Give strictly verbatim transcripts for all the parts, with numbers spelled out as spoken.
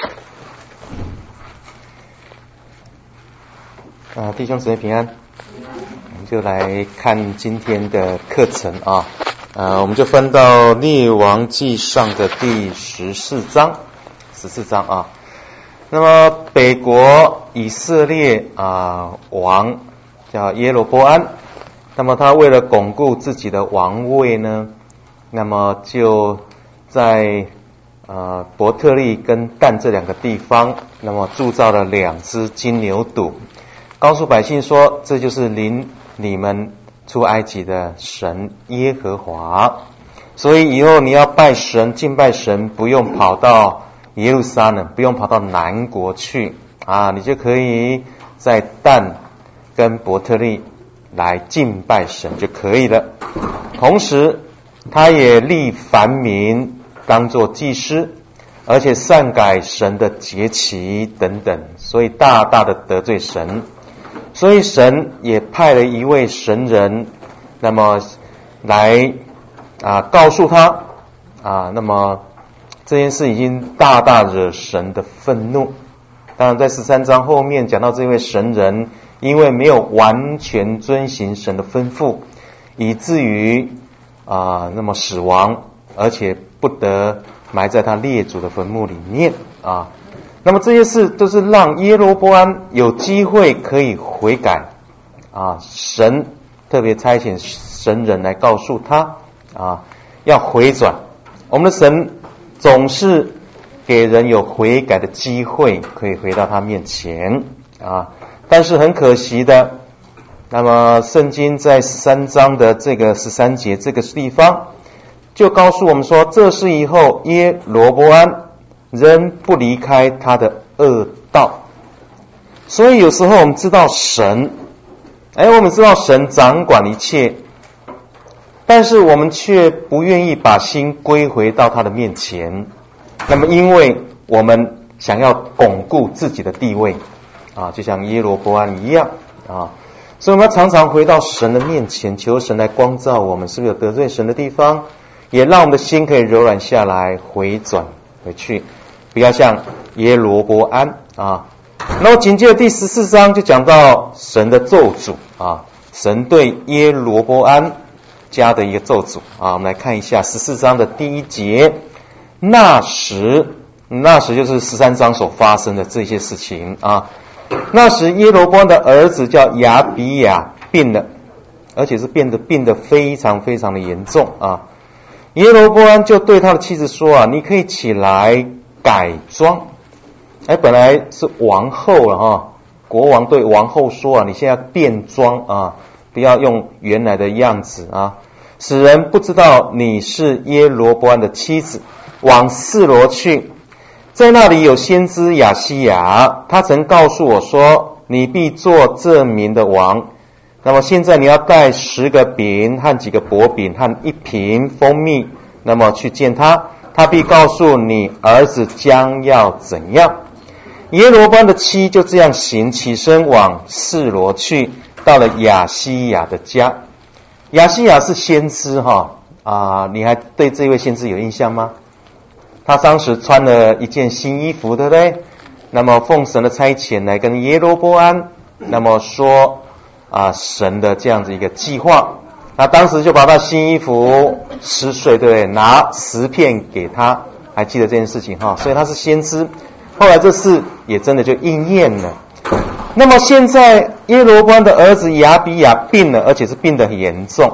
啊，弟兄姊妹平安，我们就来看今天的课程啊。呃，我们就分到列王记上的第十四章，十四章啊。那么北国以色列啊王叫耶罗波安，那么他为了巩固自己的王位呢，那么就在呃伯特利跟但这两个地方，那么铸造了两只金牛犊，告诉百姓说，这就是领你们出埃及的神耶和华。所以以后你要拜神敬拜神，不用跑到耶路撒冷，不用跑到南国去啊，你就可以在但跟伯特利来敬拜神就可以了。同时他也立凡民当作祭司，而且擅改神的节期等等，所以大大的得罪神。所以神也派了一位神人，那么来啊告诉他啊，那么这件事已经大大惹神的愤怒。当然在十三章后面讲到这位神人，因为没有完全遵行神的吩咐，以至于啊那么死亡，而且不得埋在他列祖的坟墓里面啊。那么这些事都是让耶罗波安有机会可以悔改啊，神特别差遣神人来告诉他啊，要回转。我们的神总是给人有悔改的机会，可以回到他面前啊。但是很可惜的，那么圣经在十三章的这个十三节这个地方，就告诉我们说，这是以后耶罗波安仍不离开他的恶道。所以有时候我们知道神，哎，我们知道神掌管一切，但是我们却不愿意把心归回到他的面前。那么因为我们想要巩固自己的地位啊，就像耶罗波安一样啊，所以我们要常常回到神的面前，求神来光照我们是不是有得罪神的地方，也让我们的心可以柔软下来，回转回去，不要像耶罗波安啊。然后紧接着第十四章就讲到神的咒诅啊，神对耶罗波安加的一个咒诅啊。我们来看一下十四章的第一节，那时，那时就是十三章所发生的这些事情啊。那时耶罗波安的儿子叫亚比亚病了，而且是变得病得非常非常的严重啊。耶罗波安就对他的妻子说啊，你可以起来改装。哎，本来是王后了哈，国王对王后说啊，你现在变装啊，不要用原来的样子啊，使人不知道你是耶罗波安的妻子，往示罗去，在那里有先知亚西亚，他曾告诉我说，你必做这民的王。那么现在你要带十个饼和几个薄饼和一瓶蜂蜜，那么去见他，他必告诉你儿子将要怎样。耶罗波安的妻就这样行，起身往示罗去，到了亚西亚的家。亚西亚是先知哈啊，你还对这位先知有印象吗？他当时穿了一件新衣服，对不对？那么奉神的差遣来跟耶罗波安，那么说啊神的这样子一个计划。那当时就把他新衣服撕碎，对不对？拿十片给他，还记得这件事情哈？所以他是先知。后来这事也真的就应验了。那么现在耶罗波安的儿子亚比亚病了，而且是病得很严重。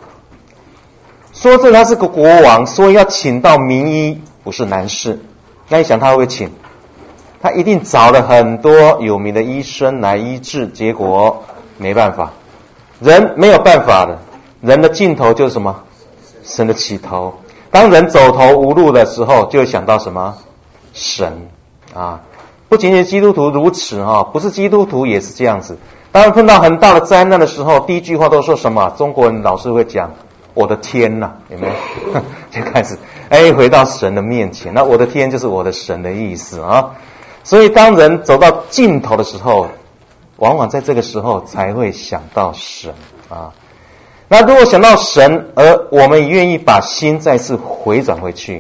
说这他是个国王，所以要请到名医不是难事。那你想他会不会请？他一定找了很多有名的医生来医治，结果没办法。人没有办法的，人的尽头就是什么？神的起头。当人走投无路的时候，就会想到什么？神啊！不仅仅基督徒如此哈，不是基督徒也是这样子。当碰到很大的灾难的时候，第一句话都说什么？中国人老是会讲我的天哪，有没有？就开始哎回到神的面前，那我的天就是我的神的意思啊。所以当人走到尽头的时候，往往在这个时候才会想到神啊。那如果想到神，而我们愿意把心再次回转回去，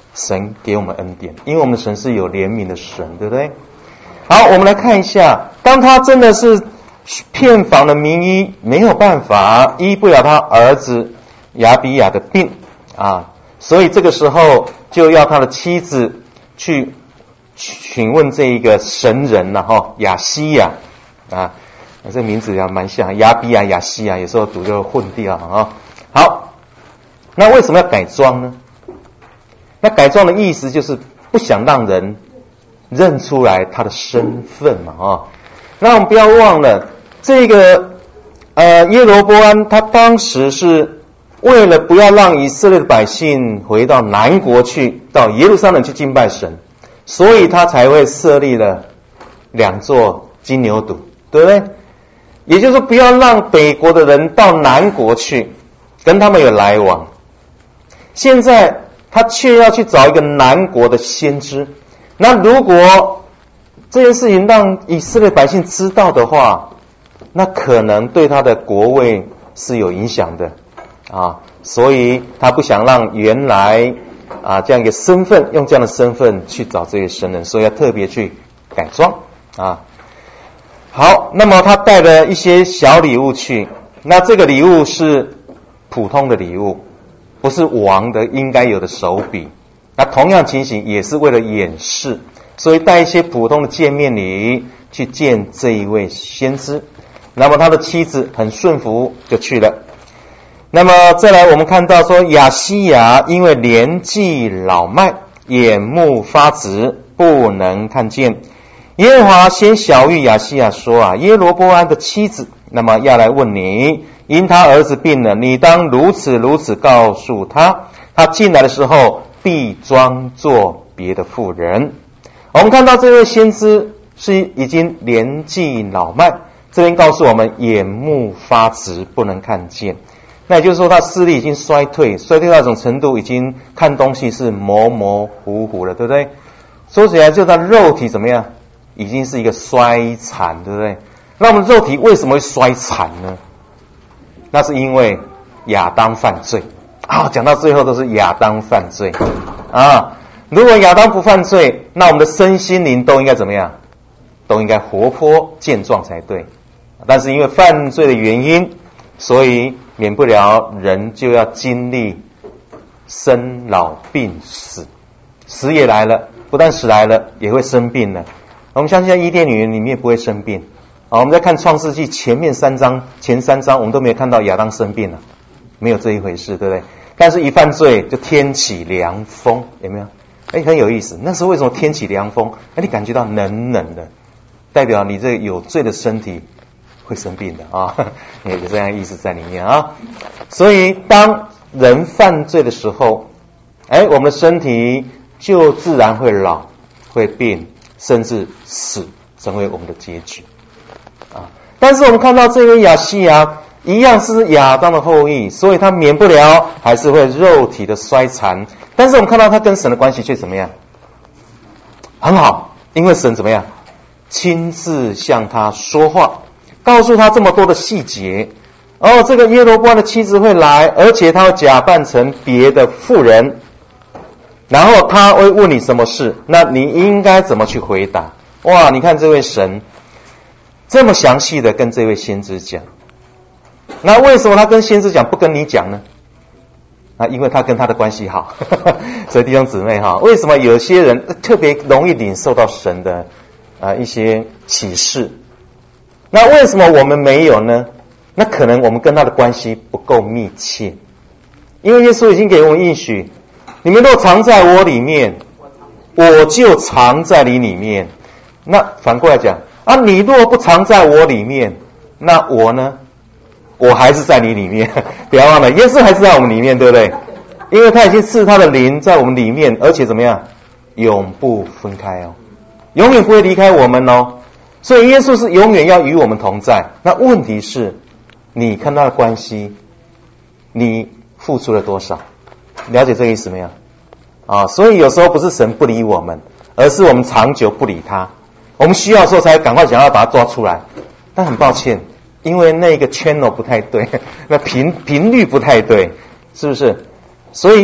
神给我们恩典，因为我们的神是有怜悯的神，对不对？好，我们来看一下，当他真的是遍访了名医，没有办法医不了他儿子亚比亚的病啊，所以这个时候就要他的妻子去询问这一个神人了哈，亚西亚啊，这名字也蛮像亚比亚、亚西亚，有时候读就混掉啊。好，那为什么要改装呢？那改装的意思就是不想让人认出来他的身份嘛啊。那我们不要忘了，这个呃耶罗波安他当时是为了不要让以色列的百姓回到南国去，到耶路撒冷去敬拜神，所以他才会设立了两座金牛犊，对不对？也就是说，不要让北国的人到南国去，跟他们有来往。现在他却要去找一个南国的先知，那如果这件事情让以色列百姓知道的话，那可能对他的国位是有影响的啊，所以他不想让原来啊这样一个身份，用这样的身份去找这些神人，所以要特别去改装啊。好，那么他带了一些小礼物去，那这个礼物是普通的礼物，不是王的应该有的手笔。那同样情形也是为了掩饰，所以带一些普通的见面礼去见这一位先知。那么他的妻子很顺服就去了。那么再来我们看到说，亚西亚因为年纪老迈，眼目发直，不能看见。耶和华先晓谕亚西亚说啊，耶罗波安的妻子那么要来问你，因他儿子病了，你当如此如此告诉他，他进来的时候必装作别的妇人。我们看到这位先知是已经年纪老迈，这边告诉我们眼目发直，不能看见。那也就是说他视力已经衰退，衰退到一种程度，已经看东西是模模糊糊了，对不对？说起来就他肉体怎么样，已经是一个衰残，对不对？那我们肉体为什么会衰残呢？那是因为亚当犯罪啊！讲到最后都是亚当犯罪啊！如果亚当不犯罪，那我们的身心灵都应该怎么样？都应该活泼健壮才对。但是因为犯罪的原因，所以免不了人就要经历生老病死，死也来了，不但死来了，也会生病了。我们相信在伊甸园里面不会生病啊。我们在看创世纪前面三章前三章，我们都没有看到亚当生病了，没有这一回事，对不对？但是一犯罪就天起凉风，有没有？哎，很有意思。那时候为什么天起凉风？哎，你感觉到冷冷的，代表你这有罪的身体会生病的啊，有这样的意思在里面啊。所以当人犯罪的时候，哎，我们的身体就自然会老，会病，甚至死，成为我们的结局啊。但是我们看到这位亚西亚一样是亚当的后裔，所以他免不了还是会肉体的衰残。但是我们看到他跟神的关系却怎么样？很好，因为神怎么样？亲自向他说话，告诉他这么多的细节。哦，这个耶罗波安的妻子会来，而且他会假扮成别的妇人，然后他会问你什么事，那你应该怎么去回答？哇，你看这位神这么详细的跟这位先知讲，那为什么他跟先知讲不跟你讲呢？啊，因为他跟他的关系好。所以弟兄姊妹哈，为什么有些人特别容易领受到神的啊一些启示？那为什么我们没有呢？那可能我们跟他的关系不够密切。因为耶稣已经给我们应许，你们若藏在我里面，我就藏在你里面。那反过来讲啊，你若不藏在我里面，那我呢？我还是在你里面。不要忘了，耶稣还是在我们里面，对不对？因为他已经赐他的灵在我们里面，而且怎么样？永不分开哦，永远不会离开我们哦。所以耶稣是永远要与我们同在。那问题是，你跟他的关系，你付出了多少？了解这个意思没有？啊，所以有时候不是神不理我们，而是我们长久不理他。我们需要的时候才赶快想要把他抓出来。但很抱歉，因为那个 channel 不太对，那频频率不太对，是不是？所以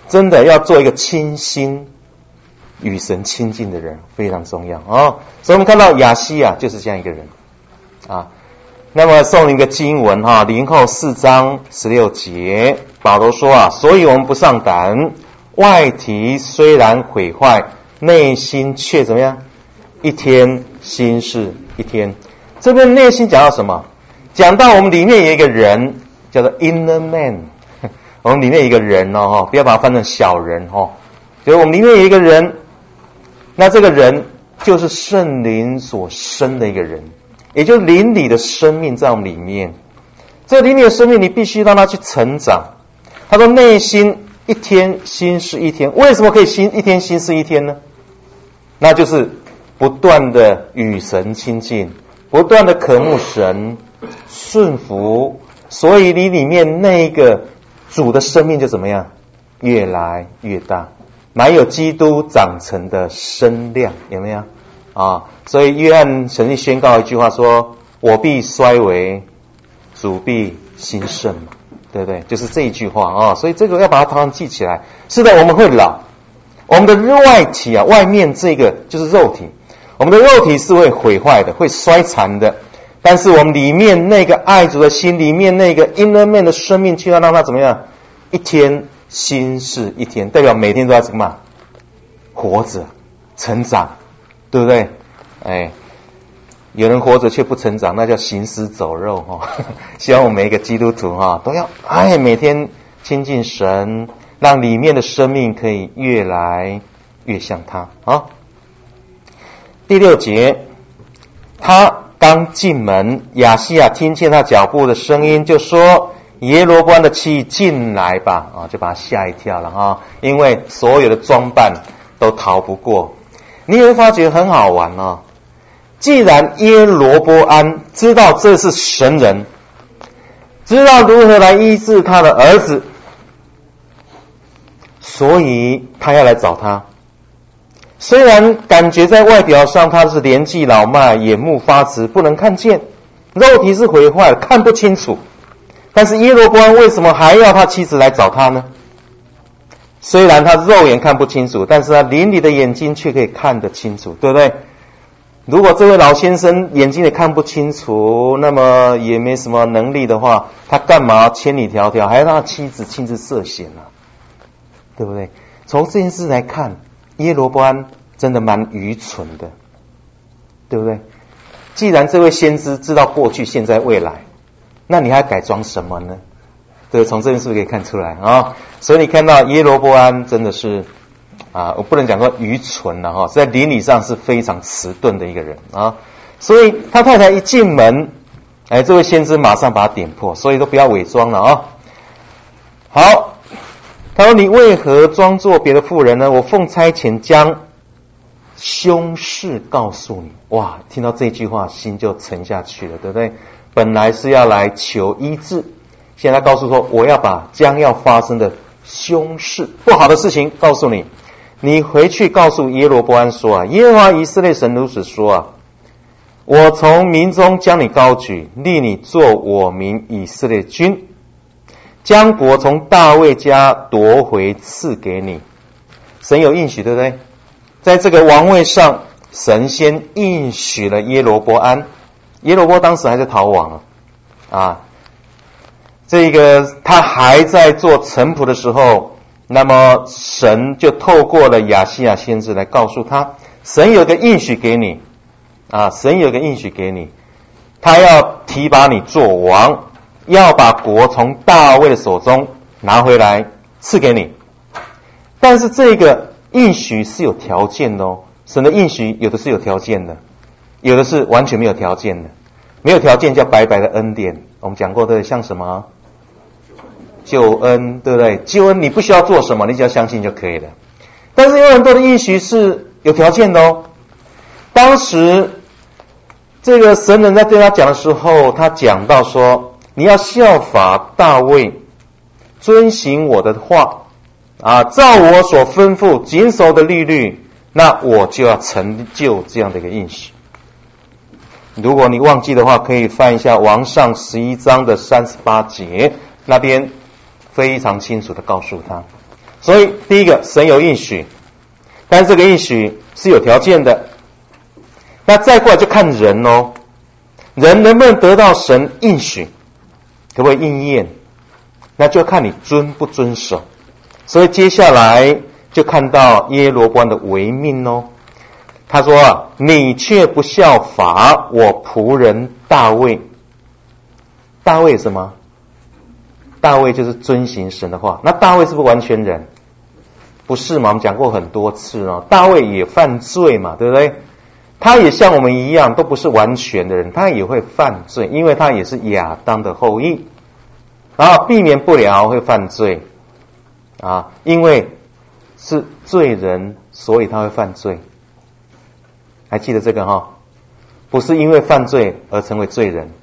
真的要做一个清心与神亲近的人，非常重要哦。所以我们看到亚西亚就是这样一个人啊。那么送一个经文哈，林后四章十六节，保罗说啊，所以我们不上胆，外体虽然毁坏，内心却怎么样？一天心是一天。这边内心讲到什么？讲到我们里面有一个人叫做 inner man， 我们里面有一个人哦，不要把它翻成小人哦，就是我们里面有一个人，那这个人就是圣灵所生的一个人，也就是灵里的生命在我们里面。这灵里的生命你必须让它去成长。他说内心一天心是一天，为什么可以心一天心是一天呢？那就是不断的与神亲近，不断的渴慕神，顺服，所以你里面那个主的生命就怎么样？越来越大，满有基督长成的身量，有没有啊？所以约翰曾经宣告一句话说，我必衰微，主必兴盛嘛，对不对？就是这一句话啊，所以这个要把它常常记起来。是的，我们会老，我们的外体啊，外面这个就是肉体，我们的肉体是会毁坏的，会衰残的，但是我们里面那个爱主的心，里面那个 inner man 的生命，却要让它怎么样？一天心是一天，代表每天都要怎么活着成长，对不对？哎，有人活着却不成长，那叫行尸走肉哈、哦。希望我们每一个基督徒哈、哦、都要哎每天亲近神，让里面的生命可以越来越像他啊。第六节，他刚进门，亚西亚听见他脚步的声音，就说：“耶罗波安的妻进来吧！”啊，就把他吓一跳了哈，因为所有的装扮都逃不过。你也会发觉很好玩哦。既然耶罗波安知道这是神人，知道如何来医治他的儿子，所以他要来找他。虽然感觉在外表上他是年纪老迈，眼目发直，不能看见，肉体是毁坏，看不清楚，但是耶罗波安为什么还要他妻子来找他呢？虽然他肉眼看不清楚，但是他灵里的眼睛却可以看得清楚，对不对？如果这位老先生眼睛也看不清楚，那么也没什么能力的话，他干嘛千里迢迢还要让他妻子亲自涉险呢、啊？对不对？从这件事来看，耶罗波安真的蛮愚蠢的，对不对？既然这位先知知道过去、现在、未来，那你还改装什么呢？对，从这件事可以看出来啊。所以你看到耶罗波安真的是啊，我不能讲说愚蠢了哈，在灵理上是非常迟钝的一个人啊。所以他太太一进门，哎，这位先知马上把他点破，所以都不要伪装了啊。好。他说：“你为何装作别的妇人呢？我奉差遣将凶事告诉你。”哇，听到这句话，心就沉下去了，对不对？本来是要来求医治，现在告诉说，我要把将要发生的凶事、不好的事情告诉你。你回去告诉耶罗波安说啊，耶和华以色列神如此说啊，我从民中将你高举，立你做我民以色列君。将国从大卫家夺回赐给你。神有应许，对不对？在这个王位上，神先应许了耶罗波安。耶罗波当时还在逃亡啊，这个他还在做臣仆的时候，那么神就透过了亚西亚先知来告诉他，神有个应许给你啊，神有个应许给你，他要提拔你做王，要把国从大卫的手中拿回来赐给你。但是这个应许是有条件的哦，神的应许有的是有条件的，有的是完全没有条件的。没有条件叫白白的恩典，我们讲过的，像什么救恩，对不对？救恩你不需要做什么，你只要相信就可以了。但是有很多的应许是有条件的哦。当时这个神人在对他讲的时候，他讲到说，你要效法大卫，遵行我的话啊，照我所吩咐谨守的律律，那我就要成就这样的一个应许。如果你忘记的话，可以翻一下王上十一章的三十八节，那边非常清楚的告诉他， 所以第一个，神有应许，但是这个应许是有条件的。那再过来就看人哦，人能不能得到神应许，可不可以应验，那就看你遵不遵守。所以接下来就看到耶罗波安的违命哦。他说啊，你却不效法我仆人大卫。大卫什么？大卫就是遵行神的话。那大卫是不是完全人？不是嘛？我们讲过很多次哦，大卫也犯罪嘛，对不对？他也像我们一样，都不是完全的人，他也会犯罪，因为他也是亚当的后裔，然后避免不了会犯罪啊，因为是罪人，所以他会犯罪。还记得这个哈、哦？不是因为犯罪而成为罪人，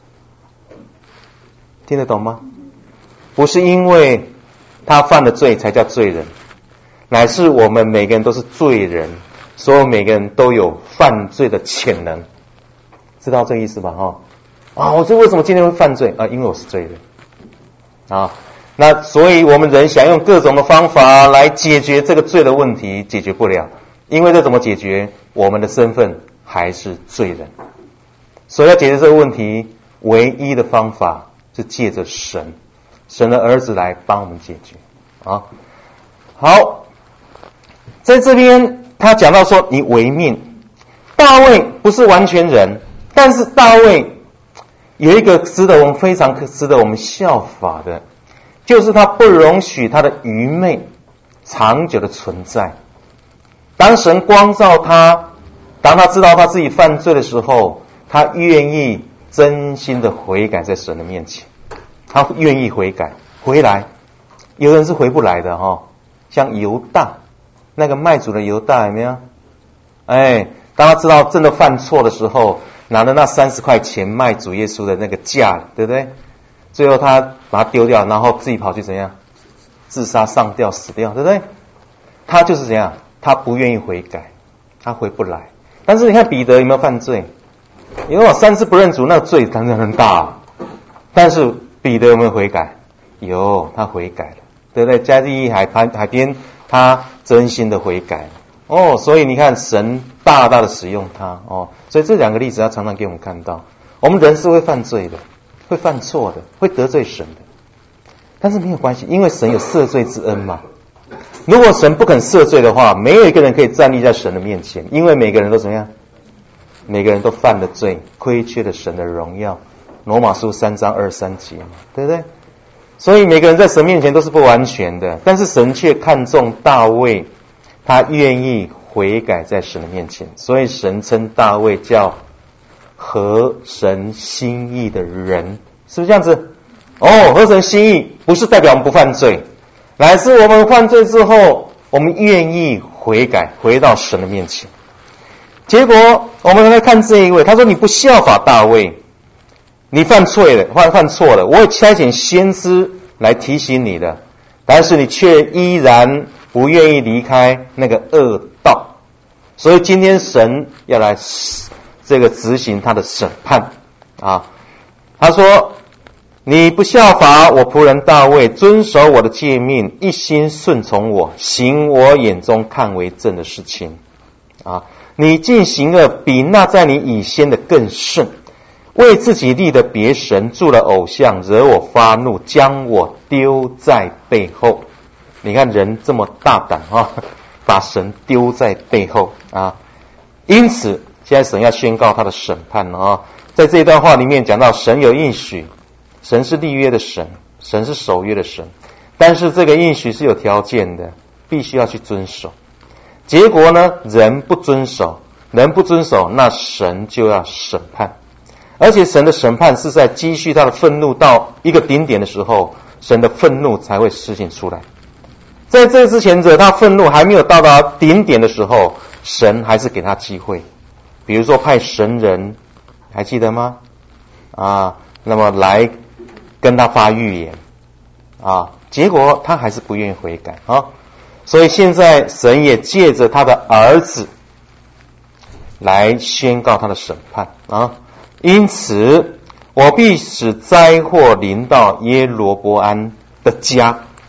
听得懂吗？不是因为他犯了罪才叫罪人，乃是我们每个人都是罪人，所以每个人都有犯罪的潜能，知道这个意思吧？哈啊，我这为什么今天会犯罪啊？因为我是罪人啊。那所以我们人想用各种的方法来解决这个罪的问题，解决不了，因为这怎么解决？我们的身份还是罪人，所以要解决这个问题，唯一的方法是借着神，神的儿子来帮我们解决啊。好，在这边他讲到说，你违命。大卫不是完全人，但是大卫有一个值得我们非常值得我们效法的，就是他不容许他的愚昧长久的存在。当神光照他，当他知道他自己犯罪的时候，他愿意真心的悔改在神的面前，他愿意悔改回来。有人是回不来的哈、哦，像犹大，那个卖主的犹大有没有？哎，当他知道真的犯错的时候，拿了那三十块钱卖主耶稣的那个价，对不对？最后他把它丢掉，然后自己跑去怎样？自杀上吊死掉，对不对？他就是怎样？他不愿意悔改，他回不来。但是你看彼得有没有犯罪？因为我三次不认主，那个罪当然很大。但是彼得有没有悔改？有，他悔改了，对不对？加利利海海海边，他真心的悔改哦。所以你看，神大大的使用他哦。所以这两个例子，他常常给我们看到，我们人是会犯罪的，会犯错的，会得罪神的。但是没有关系，因为神有赦罪之恩嘛。如果神不肯赦罪的话，没有一个人可以站立在神的面前，因为每个人都怎么样？每个人都犯了罪，亏缺了神的荣耀。罗马书三章二十三节嘛，对不对？所以每个人在神面前都是不完全的，但是神却看重大卫，他愿意悔改在神的面前，所以神称大卫叫合神心意的人，是不是这样子？哦，合神心意不是代表我们不犯罪，乃是我们犯罪之后，我们愿意悔改，回到神的面前。结果我们来看这一位，他说你不效法大卫，你犯错了，犯犯错了，我会差遣先知来提醒你的，但是你却依然不愿意离开那个恶道，所以今天神要来这个执行他的审判啊。他说你不效法我仆人大卫，遵守我的诫命，一心顺从我，行我眼中看为正的事情啊。你竟行恶，比那在你以先的更甚，为自己立的别神，铸了偶像，惹我发怒，将我丢在背后。你看人这么大胆啊，把神丢在背后啊。因此现在神要宣告他的审判啊。在这一段话里面讲到，神有应许，神是立约的神，神是守约的神，但是这个应许是有条件的，必须要去遵守。结果呢，人不遵守，人不遵守，那神就要审判。而且神的审判是在积蓄他的愤怒到一个顶点的时候，神的愤怒才会施行出来。在这之前者，他愤怒还没有到达顶点的时候，神还是给他机会。比如说派神人，还记得吗？啊，那么来跟他发预言啊，结果他还是不愿意悔改啊。所以现在神也借着他的儿子来宣告他的审判啊。因此我必使灾祸临到耶罗波安的家。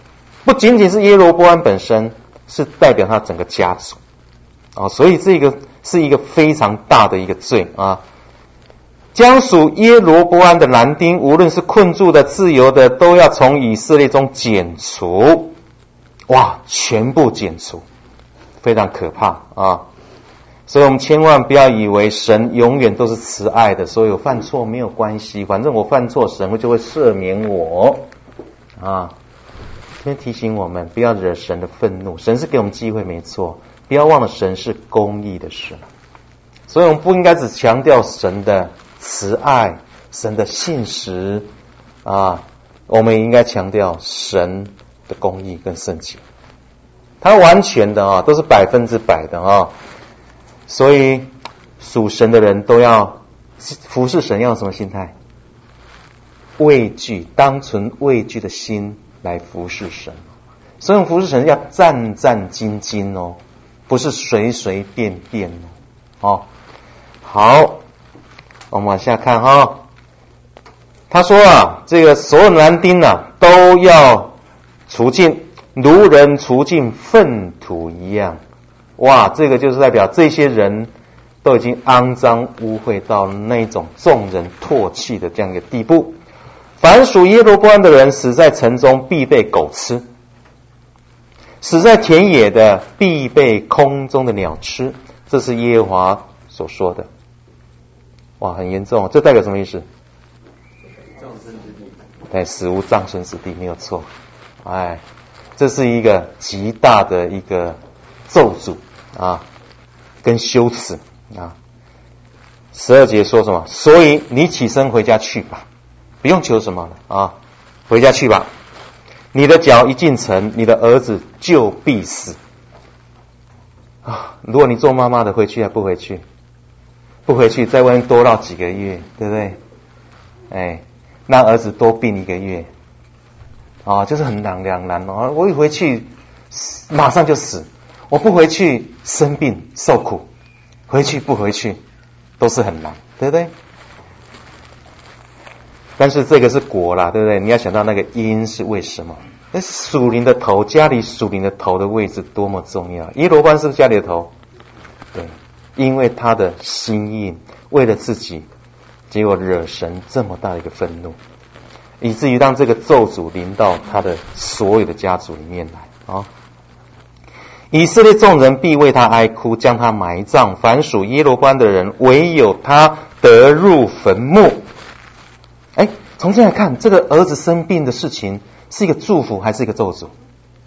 不仅仅是耶罗波安本身，是代表他整个家族啊，所以这个是一个非常大的一个罪啊。将属耶罗波安的男丁，无论是困住的、自由的，都要从以色列中剪除。哇，全部剪除，非常可怕啊！所以我们千万不要以为神永远都是慈爱的，所以我犯错没有关系，反正我犯错，神就会赦免我啊！今天提醒我们不要惹神的愤怒，神是给我们机会没错，不要忘了神是公义的神，所以我们不应该只强调神的慈爱、神的信实啊，我们也应该强调神的公义跟圣洁，他完全的啊，都是百分之百的啊，所以属神的人都要服侍神，要有什么心态？畏惧，当存畏惧的心来服侍神。所以我们服侍神要战战兢兢哦，不是随随便便哦。哦，好，我们往下看哈、哦。他说啊，这个所有男丁啊都要除尽，如人除尽粪土一样。哇，这个就是代表这些人都已经肮脏污秽到那种众人唾弃的这样一个地步。凡属耶罗波安的人，死在城中必被狗吃，死在田野的必被空中的鸟吃。这是耶和华所说的。哇，很严重，这代表什么意思？葬身之地。对，死无葬身之地，没有错。哎，这是一个极大的一个咒诅啊，跟羞耻啊。十二节说什么？所以你起身回家去吧，不用求什么了啊，回家去吧。你的脚一进城，你的儿子就必死啊！如果你做妈妈的回去还不回去？不回去，在外面多绕几个月，对不对？哎，让儿子多病一个月啊，就是很两两难哦。我一回去马上就死，我不回去生病受苦，回去不回去都是很难，对不对？但是这个是果啦，对不对？你要想到那个因是为什么？那属灵的头，家里属灵的头的位置多么重要。耶罗波安是不是家里的头？对，因为他的心意为了自己，结果惹神这么大的一个愤怒，以至于让这个咒诅临到他的所有的家族里面来啊！以色列众人必为他哀哭，将他埋葬。凡属耶罗波安的人，唯有他得入坟墓。哎，从这来看，这个儿子生病的事情是一个祝福还是一个咒诅？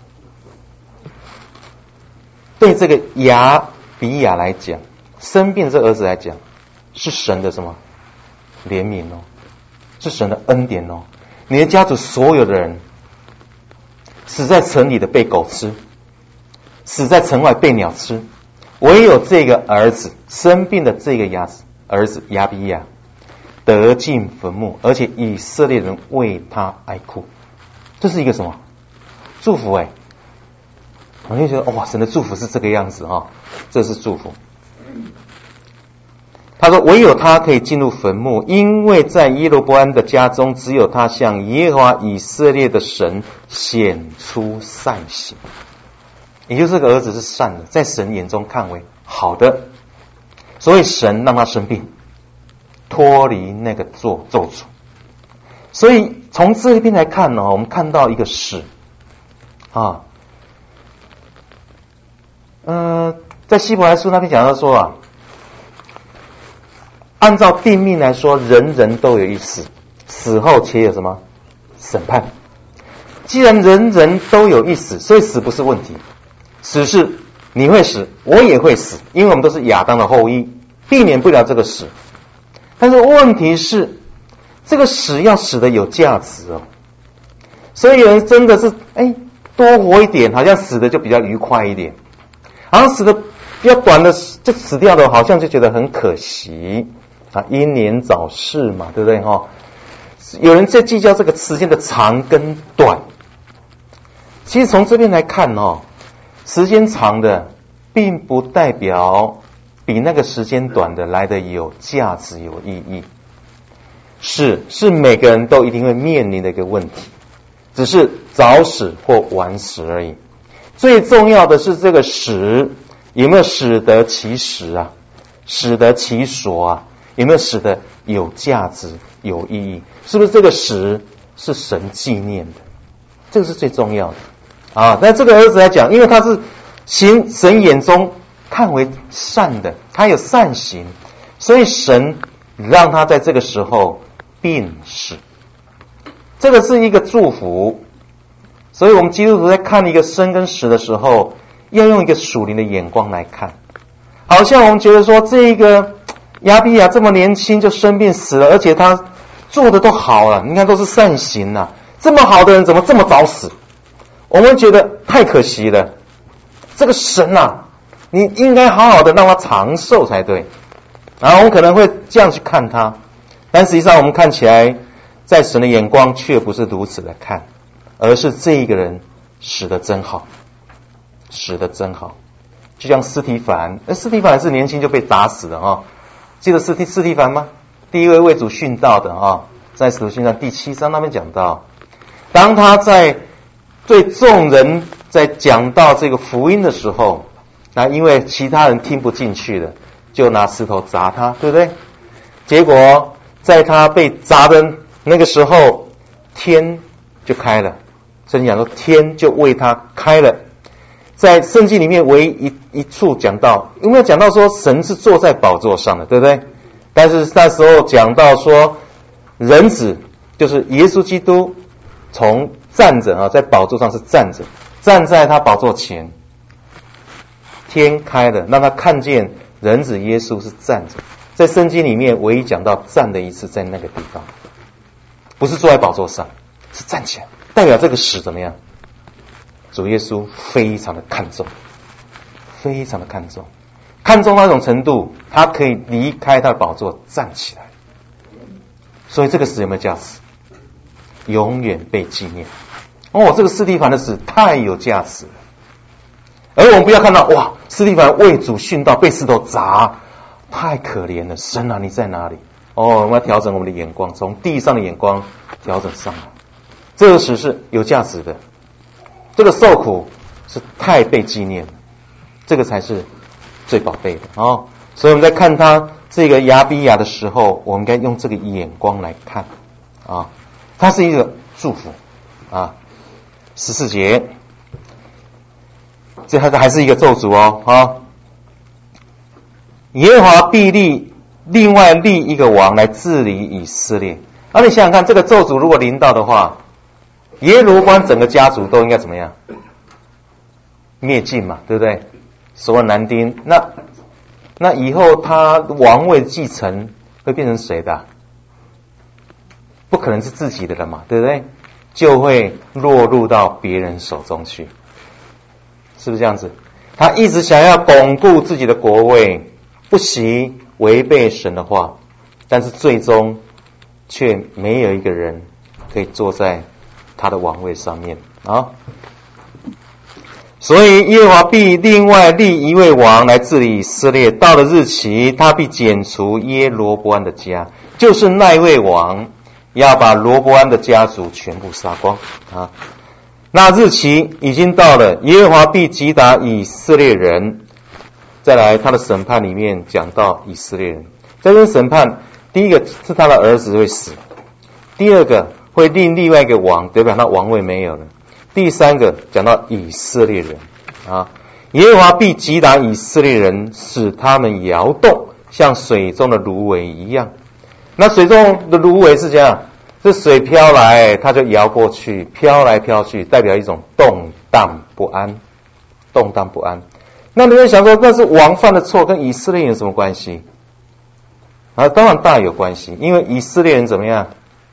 对这个亚比亚来讲，生病的这个儿子来讲，是神的什么怜悯哦，是神的恩典哦。你的家族所有的人死在城里的被狗吃，死在城外被鸟吃，唯有这个儿子生病的这个亚儿子亚比亚得进坟墓，而且以色列人为他哀哭。这是一个什么祝福？哎，我就觉得哇，神的祝福是这个样子啊，这是祝福。他说唯有他可以进入坟墓，因为在耶罗波安的家中，只有他向耶和华以色列的神显出善行，也就是这个儿子是善的，在神眼中看为好的，所以神让他生病，脱离那个咒咒诅。所以从这一边来看呢，我们看到一个使啊，呃，在希伯来书那边讲到说啊，按照定命来说，人人都有一死，死后且有什么审判。既然人人都有一死，所以死不是问题，死是你会死，我也会死，因为我们都是亚当的后裔，避免不了这个死。但是问题是，这个死要死的有价值哦。所以有人真的是哎多活一点，好像死的就比较愉快一点，好像死的比较短的就死掉的，好像就觉得很可惜啊，英年早逝嘛，对不对哈、哦？有人在计较这个时间的长跟短。其实从这边来看哦，时间长的并不代表比那个时间短的来的有价值有意义。是是每个人都一定会面临的一个问题，只是早死或晚死而已。最重要的是这个死有没有使得其实啊，使得其所啊，有没有使得有价值有意义？是不是这个死是神纪念的？这个是最重要的啊。那这个儿子来讲，因为他是行神眼中看为善的，他有善行，所以神让他在这个时候病死，这个是一个祝福。所以我们基督徒在看一个生跟死的时候，要用一个属灵的眼光来看。好像我们觉得说，这一个亚比亚这么年轻就生病死了，而且他做的都好了，你看都是善行啊，这么好的人怎么这么早死？我们觉得太可惜了。这个神啊，你应该好好的让他长寿才对。然后我们可能会这样去看他，但实际上我们看起来，在神的眼光却不是如此的看，而是这一个人死得真好，死得真好。就像司提反，呃，司提反是年轻就被打死的啊、哦，记得司提司提反吗？第一位为主殉道的啊、哦，在使徒行传第七章那边讲到，当他在对众人在讲到这个福音的时候，那因为其他人听不进去了，就拿石头砸他，对不对？结果在他被砸的那个时候，天就开了，圣经讲说天就为他开了。在圣经里面唯一一一处讲到，因为讲到说神是坐在宝座上的，对不对？但是那时候讲到说人子就是耶稣基督从站着啊，在宝座上是站着，站在他宝座前，天开了，让他看见人子耶稣是站着。在圣经里面唯一讲到站的一次在那个地方，不是坐在宝座上，是站起来，代表这个死怎么样？主耶稣非常的看重，非常的看重，看重到一种程度，他可以离开他的宝座站起来。所以这个死有没有价值？永远被纪念。哦，这个司提反的死太有价值了。而我们不要看到哇，司提反为主殉道被石头砸，太可怜了，神啊你在哪里？哦，我们要调整我们的眼光，从地上的眼光调整上来。这个死是有价值的，这个受苦是太被纪念了，这个才是最宝贝的哦。所以我们在看他这个亚比亚的时候，我们应该用这个眼光来看啊，它是一个祝福啊。十四节，这还是一个咒诅哦啊。耶和华必立另外立一个王来治理以色列。而、啊、你想想看，这个咒诅如果临到的话，耶罗波安整个家族都应该怎么样？灭尽嘛，对不对？所有男丁，那那以后他王位继承会变成谁的？不可能是自己的了嘛，对不对？就会落入到别人手中去，是不是这样子？他一直想要巩固自己的国位，不惜违背神的话，但是最终却没有一个人可以坐在他的王位上面啊。所以耶和华必另外立一位王来治理以色列，到了日期，他必剪除耶罗波安的家，就是那一位王要把罗波安的家族全部杀光啊。那日期已经到了，耶和华必击打以色列人。再来他的审判里面讲到以色列人，在这审判，第一个是他的儿子会死，第二个会立另外一个王，代表他王位没有了，第三个讲到以色列人啊，耶和华必击打以色列人，使他们摇动，像水中的芦苇一样。那水中的芦苇是这样，这水飘来它就摇过去，飘来飘去，代表一种动荡不安，动荡不安。那你会想说，那是王犯的错，跟以色列人有什么关系？啊，当然大有关系，因为以色列人怎么样？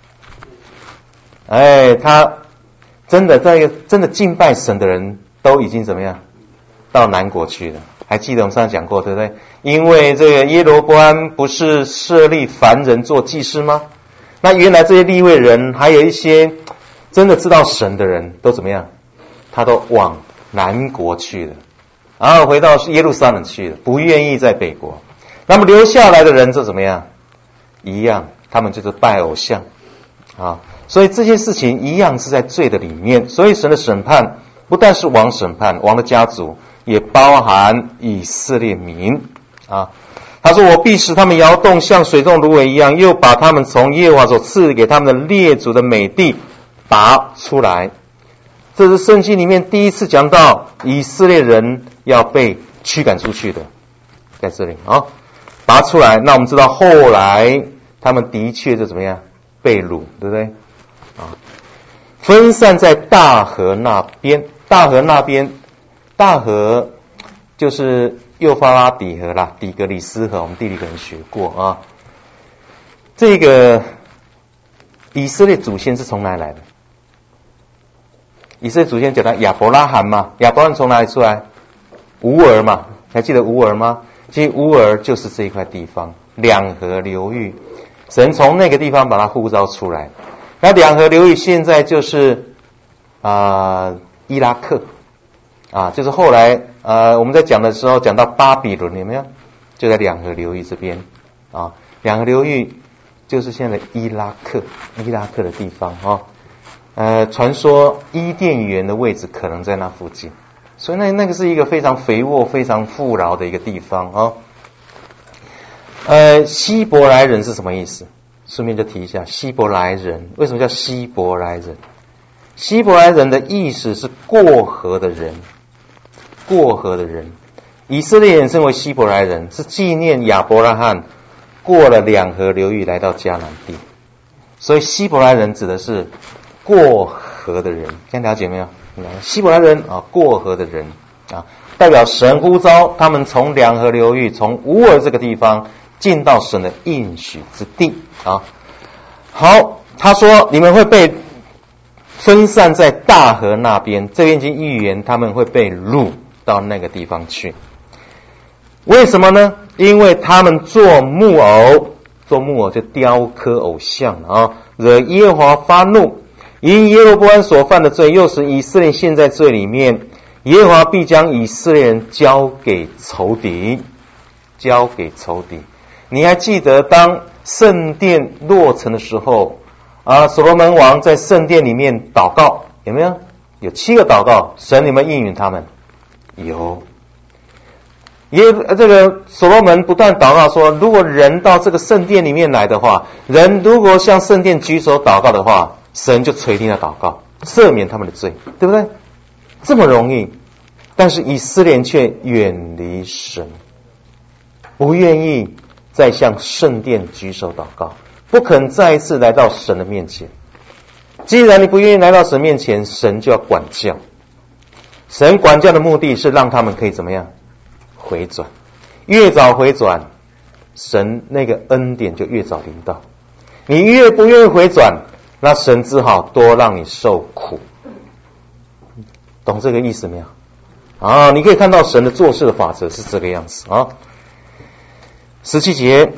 哎，他真的在一个真的敬拜神的人都已经怎么样？到南国去了。还记得我们上次讲过，对不对？因为这个耶罗波安不是设立凡人做祭司吗？那原来这些利未人，还有一些真的知道神的人都怎么样？他都往南国去了。然后回到耶路撒冷去了，不愿意在北国。那么留下来的人就怎么样？一样，他们就是拜偶像啊。所以这件事情一样是在罪的里面，所以神的审判不但是王审判，王的家族也包含以色列民啊。他说我必使他们摇动，像水中芦苇一样，又把他们从耶和华所赐给他们的列祖的美地拔出来。这是圣经里面第一次讲到以色列人要被驱赶出去的，在这里啊，拔出来。那我们知道后来他们的确就怎么样被掳，对不对啊？分散在大河那边，大河那边，大河就是幼发拉底河啦，底格里斯河，我们地理可能学过啊。这个以色列祖先是从哪里来的？以色列祖先讲到亚伯拉罕嘛，亚伯拉罕从哪里出来？乌尔嘛，还记得乌尔吗？其实乌尔就是这一块地方，两河流域，神从那个地方把它呼召出来。那两河流域现在就是啊、呃、伊拉克啊，就是后来呃我们在讲的时候讲到巴比伦，有没有？就在两河流域这边啊，两河流域就是现在的伊拉克，伊拉克的地方啊。呃，传说伊甸园的位置可能在那附近，所以那那个是一个非常肥沃、非常富饶的一个地方啊。呃，希伯来人是什么意思？顺便就提一下，希伯来人为什么叫希伯来人？希伯来人的意思是过河的人，过河的人。以色列人称为希伯来人，是纪念亚伯拉罕过了两河流域来到迦南地，所以希伯来人指的是过河的人，这样了解没有？希伯来人啊，过河的人啊，代表神呼召他们从两河流域，从乌尔这个地方进到神的应许之地啊。好，他说你们会被分散在大河那边，这边已经预言他们会被掳到那个地方去。为什么呢？因为他们做木偶，做木偶就雕刻偶像啊，惹耶和华发怒。因耶罗波安所犯的罪，又使以色列陷在罪里面，耶和华必将以色列人交给仇敌，交给仇敌。你还记得当圣殿落成的时候啊，所罗门王在圣殿里面祷告，有没有？有七个祷告，神有没有应允他们？有。耶，这个所罗门不断祷告说，如果人到这个圣殿里面来的话，人如果向圣殿举手祷告的话，神就垂听了祷告，赦免他们的罪，对不对？这么容易，但是以色列人却远离神，不愿意再向圣殿举手祷告，不肯再一次来到神的面前。既然你不愿意来到神面前，神就要管教。神管教的目的是让他们可以怎么样？回转，越早回转，神那个恩典就越早临到。你越不愿意回转，那神只好多让你受苦。懂这个意思没有？啊，你可以看到神的做事的法则是这个样子啊。十七节，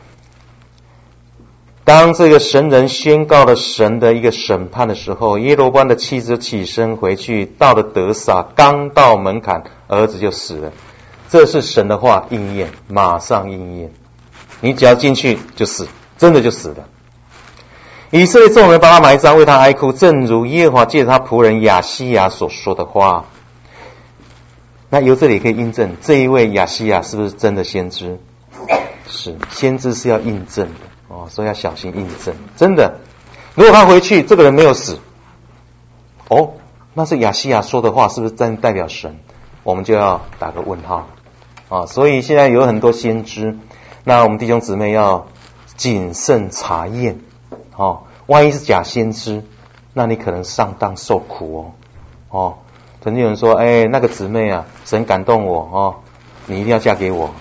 当这个神人宣告了神的一个审判的时候，耶罗波安的妻子起身回去，到了得撒，刚到门槛，儿子就死了。这是神的话应验，马上应验。你只要进去就死，真的就死了。以色列众人把他埋葬，为他哀哭，正如耶和华借着他仆人亚西亚所说的话。那由这里可以印证，这一位亚西亚是不是真的先知？是，先知是要印证的哦，所以要小心印证。真的，如果他回去，这个人没有死，哦，那是亚西亚说的话是不是真代表神？我们就要打个问号啊！所以现在有很多先知，那我们弟兄姊妹要谨慎查验哦。万一是假先知，那你可能上当受苦哦。哦，曾经有人说，哎，那个姊妹啊，神感动我哦，你一定要嫁给我。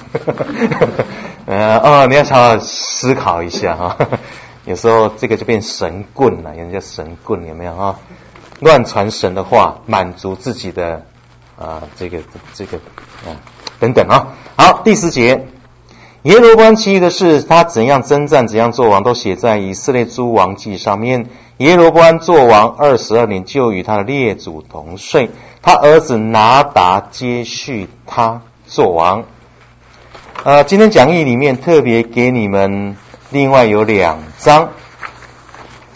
呃哦，你要好好思考一下哈、哦。有时候这个就变神棍了，人家神棍有没有啊？乱传神的话，满足自己的。啊，这个这个啊，等等啊。好，第十节，耶罗波安其余的事，他怎样征战，怎样做王，都写在以色列诸王记上面。耶罗波安做王二十二年，就与他的列祖同睡，他儿子拿达接续他做王。呃，今天讲义里面特别给你们另外有两章，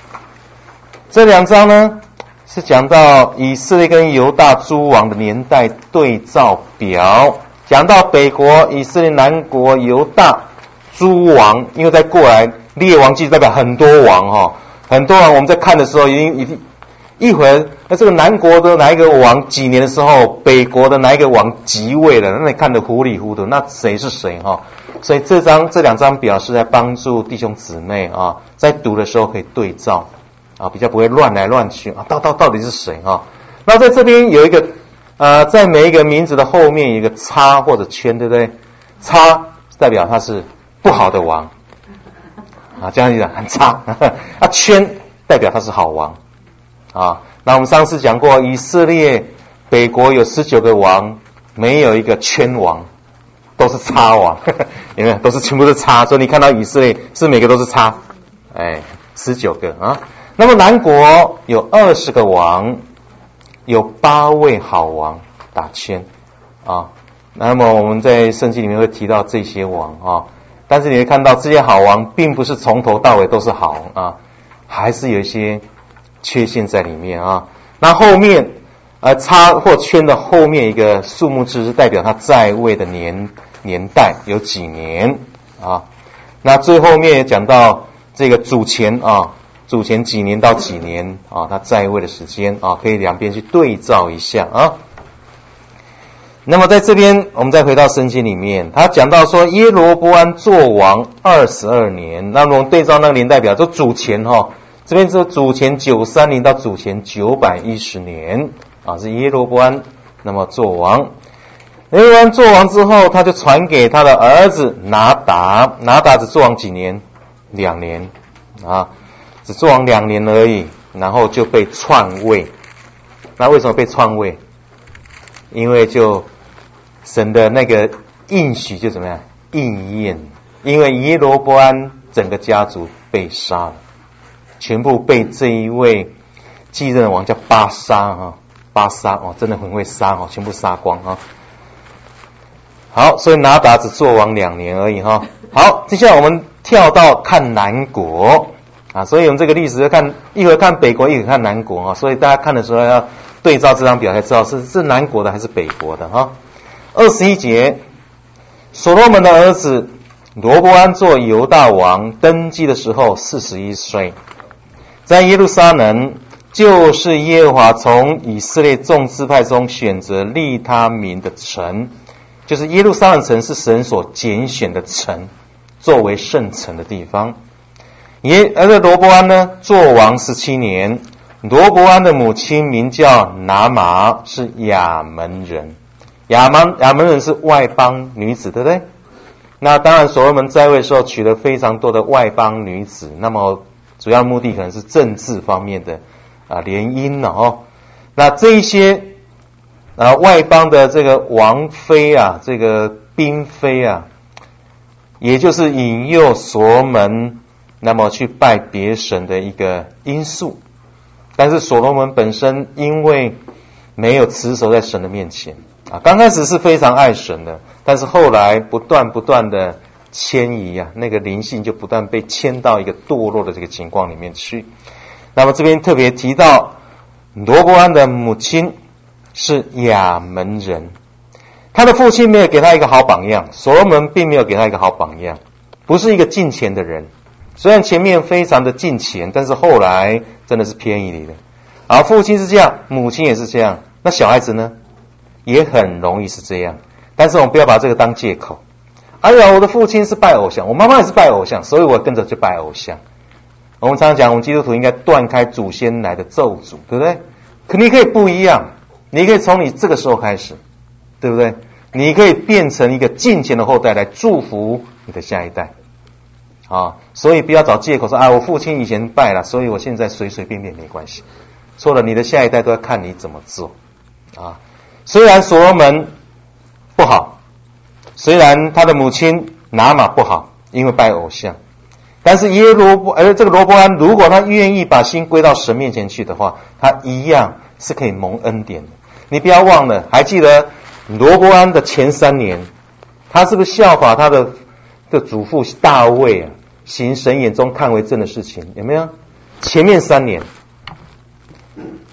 这两章呢是讲到以色列跟犹大诸王的年代对照表，讲到北国以色列、南国犹大诸王，因为在过来列王记代表很多王哈、哦，很多王我们在看的时候，已经已经一会儿，那这个南国的哪一个王几年的时候，北国的哪一个王即位了，那你看得糊里糊涂，那谁是谁哈、哦？所以这张这两张表是在帮助弟兄姊妹啊，在读的时候可以对照啊，比较不会乱来乱去啊，到到到底是谁哈、啊？那在这边有一个呃，在每一个名字的后面有一个叉或者圈，对不对？叉代表他是不好的王啊，这样子讲很差啊，圈代表他是好王啊。那我们上次讲过，以色列北国有十九个王，没有一个圈王，都是叉王，有没有？都是全部是叉，所以你看到以色列是每个都是叉，哎，十九个啊。那么南国有二十个王，有八位好王，打圈啊。那么我们在圣经里面会提到这些王啊，但是你会看到这些好王并不是从头到尾都是好啊，还是有一些缺陷在里面啊。那后面呃叉或圈的后面一个数目字是代表他在位的年年代有几年啊。那最后面也讲到这个主前啊，主前几年到几年啊，他在位的时间啊，可以两边去对照一下啊。那么在这边我们再回到圣经里面，他讲到说耶罗波安做王二十二年，那么我们对照那个年代表，就主前哈、哦，这边是主前九三零到主前九百一十年啊，是耶罗波安那么做王。耶罗波安做王之后，他就传给他的儿子拿达，拿达只做王几年？两年啊，只做王两年而已，然后就被篡位。那为什么被篡位？因为就神的那个应许就怎么样应验，因为耶罗波安整个家族被杀了，全部被这一位继任的王叫巴沙啊，巴沙哦，真的很会杀哦，全部杀光啊。好，所以拿达只做王两年而已哈。好，接下来我们跳到看南国啊，所以我们这个历史要看一会儿看北国，一会儿看南国啊，所以大家看的时候要对照这张表才知道是是南国的还是北国的哈。二十一节，所罗门的儿子罗波安做犹大王，登基的时候四十一岁，在耶路撒冷，就是耶和华从以色列众支派中选择立他名的城，就是耶路撒冷城是神所拣选的城，作为圣城的地方。耶而这罗波安呢，做王十七年。罗波安的母亲名叫拿玛，是亚门人。亚门亚门人是外邦女子，对不对？那当然所罗门在位的时候娶了非常多的外邦女子，那么主要目的可能是政治方面的啊联姻了哦。那这一些啊外邦的这个王妃啊，这个嫔妃啊，也就是引诱所罗门那么去拜别神的一个因素。但是所罗门本身因为没有持守在神的面前啊，刚开始是非常爱神的，但是后来不断不断的迁移啊，那个灵性就不断被迁到一个堕落的这个情况里面去。那么这边特别提到罗波安的母亲是亚门人，他的父亲没有给他一个好榜样，所罗门并没有给他一个好榜样，不是一个敬虔的人。虽然前面非常的敬虔，但是后来真的是偏移的。而父亲是这样，母亲也是这样，那小孩子呢，也很容易是这样。但是我们不要把这个当借口。哎呀，我的父亲是拜偶像，我妈妈也是拜偶像，所以我跟着就拜偶像。我们常常讲，我们基督徒应该断开祖先来的咒诅，对不对？可你可以不一样，你可以从你这个时候开始，对不对？你可以变成一个敬虔的后代来祝福你的下一代。啊，所以不要找借口说啊，我父亲以前拜了，所以我现在随随便便没关系。错了，你的下一代都要看你怎么做啊。虽然所罗门不好，虽然他的母亲拿玛不好，因为拜偶像，但是耶罗波，而这个罗波安，如果他愿意把心归到神面前去的话，他一样是可以蒙恩典的。你不要忘了，还记得罗波安的前三年，他是不是效法他的的祖父大卫啊，行神眼中看为正的事情？有没有？前面三年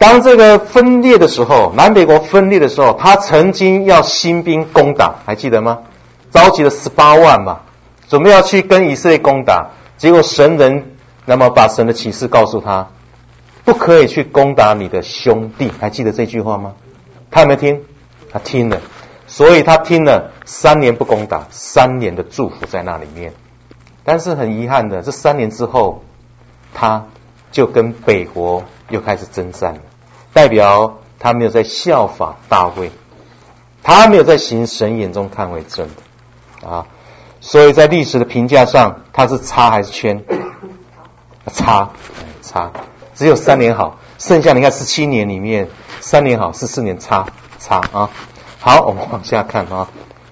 当这个分裂的时候，南北国分裂的时候，他曾经要兴兵攻打，还记得吗？召集了十八万嘛，准备要去跟以色列攻打。结果神人那么把神的启示告诉他，不可以去攻打你的兄弟，还记得这句话吗？他有没有听？他听了，所以他听了三年不攻打，三年的祝福在那里面。但是很遗憾的，这三年之后，他就跟北国又开始征战了，代表他没有在效法大卫，他没有在行神眼中看为正的啊。所以在历史的评价上，他是叉还是圈？叉，叉，只有三年好，剩下你看十七年里面，三年好，十四年差差啊。好，我们往下看啊。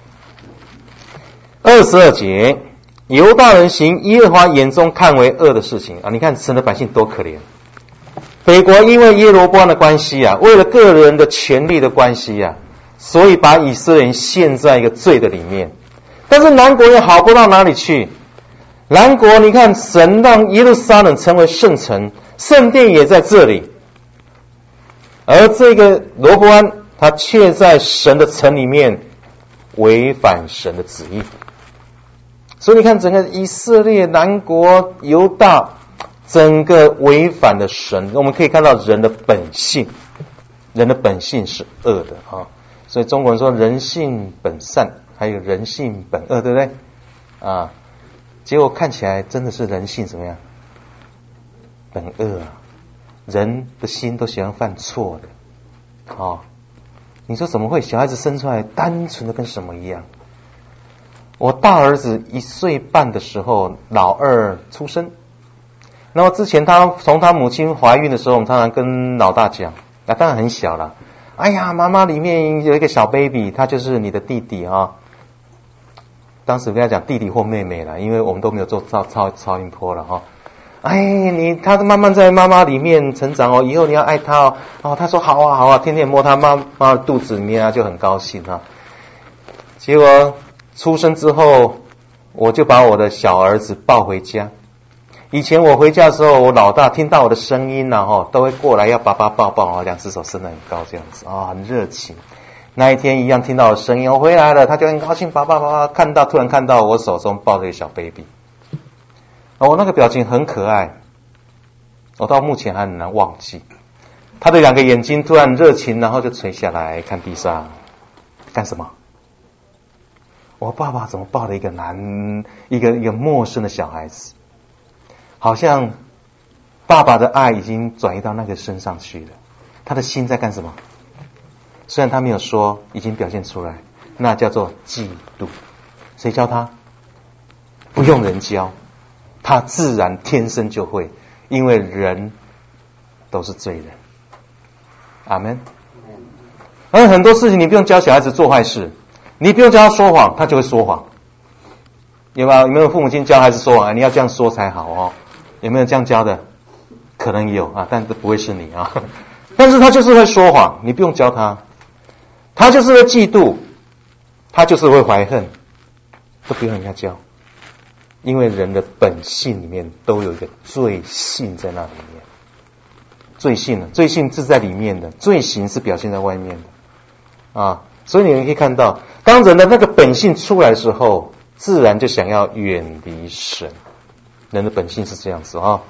二十二节，犹大人行耶和华眼中看为恶的事情啊！你看神的百姓多可怜。北国因为耶罗波安的关系啊，为了个人的权利的关系啊，所以把以色列人陷在一个罪的里面。但是南国又好不到哪里去。南国你看神让耶路撒冷成为圣城，圣殿也在这里，而这个罗波安他却在神的城里面违反神的旨意。所以你看整个以色列、南国、犹大，整个违反了神。我们可以看到人的本性，人的本性是恶的啊。所以中国人说人性本善，还有人性本恶，对不对啊？结果看起来真的是人性怎么样？本恶啊！人的心都喜欢犯错的啊。你说怎么会小孩子生出来单纯的跟什么一样？我大儿子一岁半的时候，老二出生。那么之前他从他母亲怀孕的时候，我们常常跟老大讲，那、啊、当然很小了。哎呀，妈妈里面有一个小 baby， 他就是你的弟弟啊。当时跟他讲弟弟或妹妹了，因为我们都没有做超超超音波了哈。哎，你他慢慢在妈妈里面成长哦，以后你要爱他哦。哦，他说好啊好啊，天天摸他妈妈的肚子里面啊，就很高兴啊。结果出生之后，我就把我的小儿子抱回家。以前我回家的时候，我老大听到我的声音呢、啊，哈，都会过来要爸爸抱抱啊，两只手伸得很高这样子啊、哦，很热情。那一天一样听到我的声音，我回来了，他就很高兴，爸爸爸爸看到突然看到我手中抱着一个小 baby， 我、哦、那个表情很可爱，我到目前还很难忘记。他的两个眼睛突然热情，然后就垂下来看地上，干什么？我爸爸怎么抱了一个男一个一个陌生的小孩子？好像爸爸的爱已经转移到那个身上去了，他的心在干什么？虽然他没有说，已经表现出来，那叫做嫉妒。谁教他？不用人教，他自然天生就会，因为人都是罪人。阿们。而很多事情你不用教小孩子做坏事，你不用教他说谎，他就会说谎。有没有？有没有父母亲教孩子说谎？你要这样说才好哦。有没有这样教的？可能有啊，但是不会是你啊。但是他就是会说谎，你不用教他。他就是会嫉妒，他就是会怀恨，都不用人家教，因为人的本性里面都有一个罪性在那里面。罪性呢，罪性是在里面的，罪行是表现在外面的啊。所以你们可以看到，当人的那个本性出来的时候，自然就想要远离神。人的本性是这样子啊。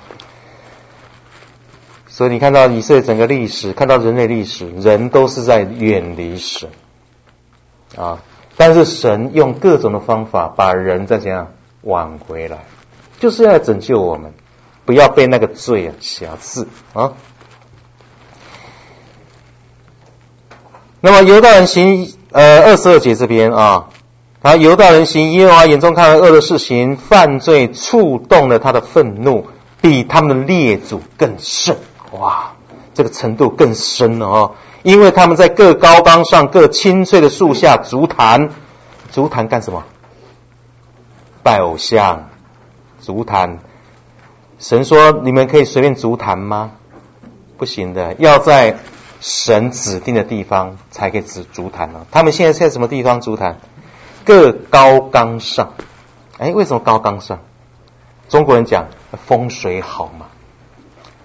所以你看到以色列整个历史，看到人类历史，人都是在远离神啊。但是神用各种的方法把人再这样挽回来，就是要拯救我们，不要被那个罪啊辖制啊。那么犹大人行呃二十二节这边啊，他犹大人行耶和华眼中看为恶的事情，犯罪触动了他的愤怒，比他们的列祖更甚。哇，这个程度更深了哦！因为他们在各高冈上、各青翠的树下筑坛，筑坛干什么？拜偶像，筑坛。神说：“你们可以随便筑坛吗？不行的，要在神指定的地方才可以筑坛哦。”他们现在在什么地方筑坛？各高冈上。哎，为什么高冈上？中国人讲风水好嘛。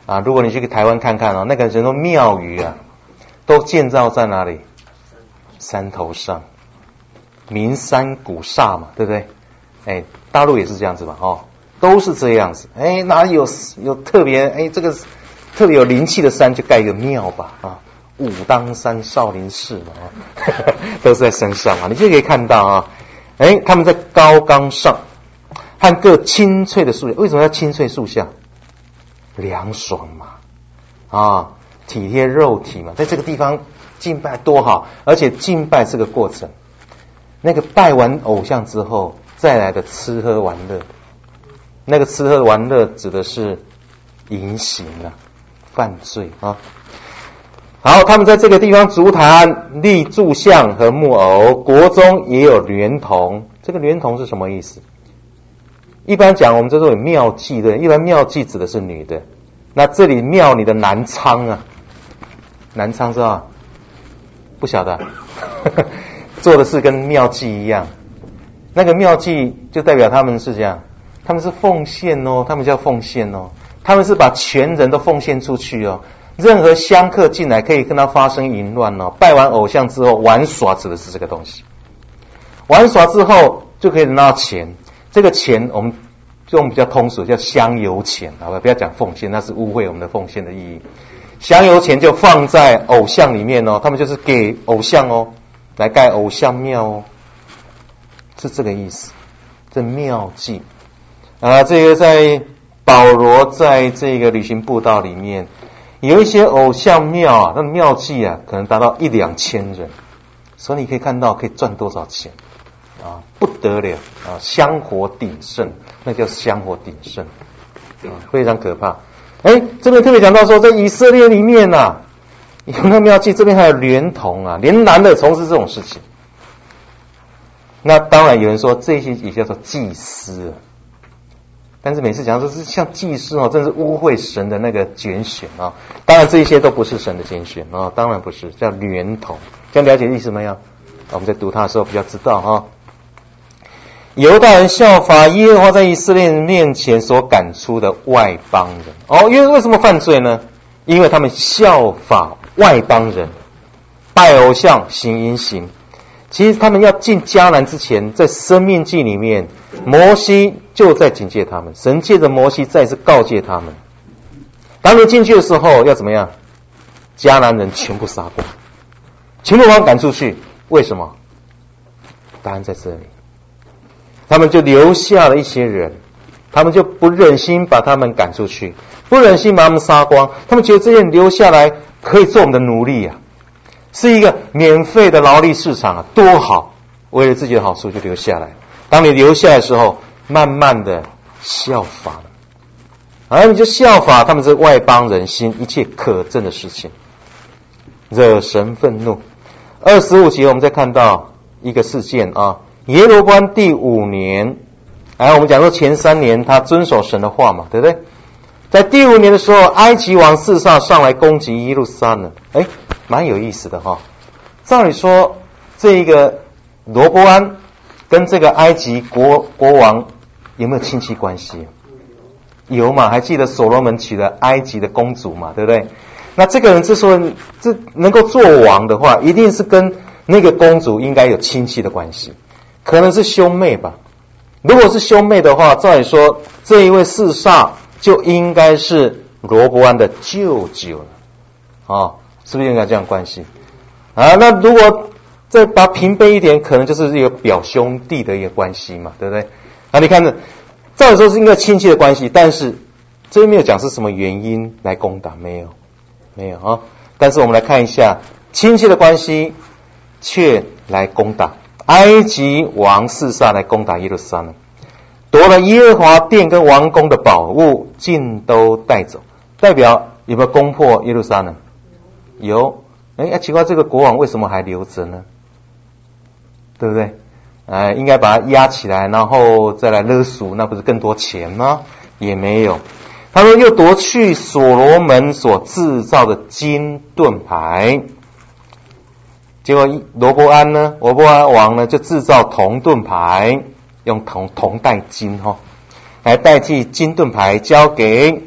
啊，如果你去台湾看看啊，那个很多庙宇啊，都建造在哪里？山头上，名山古刹嘛，对不对？哎，大陆也是这样子嘛，哦，都是这样子。哎，哪里有有特别哎这个特别有灵气的山，就盖一个庙吧，啊，武当山少林寺嘛，啊，都是在山上啊，你就可以看到啊，哎，他们在高岗上，和各青翠的树下。为什么要青翠树下？凉爽嘛，啊，体贴肉体嘛，在这个地方敬拜多好，而且敬拜是个过程。那个拜完偶像之后，再来的吃喝玩乐，那个吃喝玩乐指的是淫行啊，犯罪啊。好，他们在这个地方筑坛、立柱像和木偶，国中也有娈童。这个娈童是什么意思？一般讲，我们这都有庙妓的，一般庙妓指的是女的。那这里庙里的男娼啊，男娼知道？不晓得，做的事跟庙妓一样。那个庙妓就代表他们是这样，他们是奉献哦，他们叫奉献哦，他们是把全人都奉献出去哦。任何香客进来可以跟他发生淫乱哦。拜完偶像之后玩耍指的是这个东西，玩耍之后就可以拿到钱。这个钱我们用比较通俗叫香油钱，好吧，不要讲奉献，那是污秽我们的奉献的意义。香油钱就放在偶像里面哦，他们就是给偶像哦，来盖偶像庙哦，是这个意思。这庙妓啊，这个在保罗在这个旅行步道里面有一些偶像庙啊，那庙妓啊可能达到一两千人，所以你可以看到可以赚多少钱啊，不得了啊，香火鼎盛，那叫香火鼎盛啊，非常可怕。哎，这边特别讲到说，在以色列里面啊，有那庙妓，这边还有娈童啊，连男的从事这种事情。那当然有人说这些也叫做祭司，但是每次讲说是像祭司哦，真是污秽神的那个拣选啊。当然这一些都不是神的拣选啊，当然不是，叫娈童。这样了解意思没有？我们在读它的时候比较知道哈。犹大人效法耶和华在以色列人面前所赶出的外邦人。哦，因为为什么犯罪呢？因为他们效法外邦人，拜偶像，行淫行。其实他们要进迦南之前，在申命记里面，摩西就在警戒他们，神借着摩西再次告诫他们，当你进去的时候要怎么样？迦南人全部杀光，全部把他赶出去。为什么？答案在这里。他们就留下了一些人，他们就不忍心把他们赶出去，不忍心把他们杀光，他们觉得这些人留下来可以做我们的奴隶啊，是一个免费的劳力市场啊，多好！为了自己的好处就留下来。当你留下来的时候，慢慢的效法了，而你就效法他们这外邦人行一切可憎的事情，惹神愤怒。二十五节我们再看到一个事件啊。耶罗波安第五年，哎，我们讲说前三年他遵守神的话嘛，对不对？在第五年的时候，埃及王示撒上来攻击耶路撒冷，哎，蛮有意思的哈。照理说，这个罗波安跟这个埃及国国王有没有亲戚关系？有嘛？还记得所罗门娶了埃及的公主嘛，对不对？那这个人之所以这能够做王的话，一定是跟那个公主应该有亲戚的关系。可能是兄妹吧，如果是兄妹的话，照理说这一位示撒就应该是罗波安的舅舅了，啊，是不是应该这样关系啊？那如果再把平辈一点，可能就是一个表兄弟的一个关系嘛，对不对？啊，你看着，照理说是应该亲戚的关系，但是这边没有讲是什么原因来攻打，没有，没有啊。但是我们来看一下亲戚的关系，却来攻打。埃及王示撒来攻打耶路撒冷，夺了耶和华殿跟王宫的宝物，尽都带走。代表有没有攻破耶路撒冷？有。哎，奇怪，这个国王为什么还留着呢？对不对？哎，应该把它压起来，然后再来勒赎，那不是更多钱吗？也没有。他说又夺去所罗门所制造的金盾牌。结果罗波安呢，罗波安王呢就制造铜盾牌，用铜铜带金哈、哦，来代替金盾牌，交给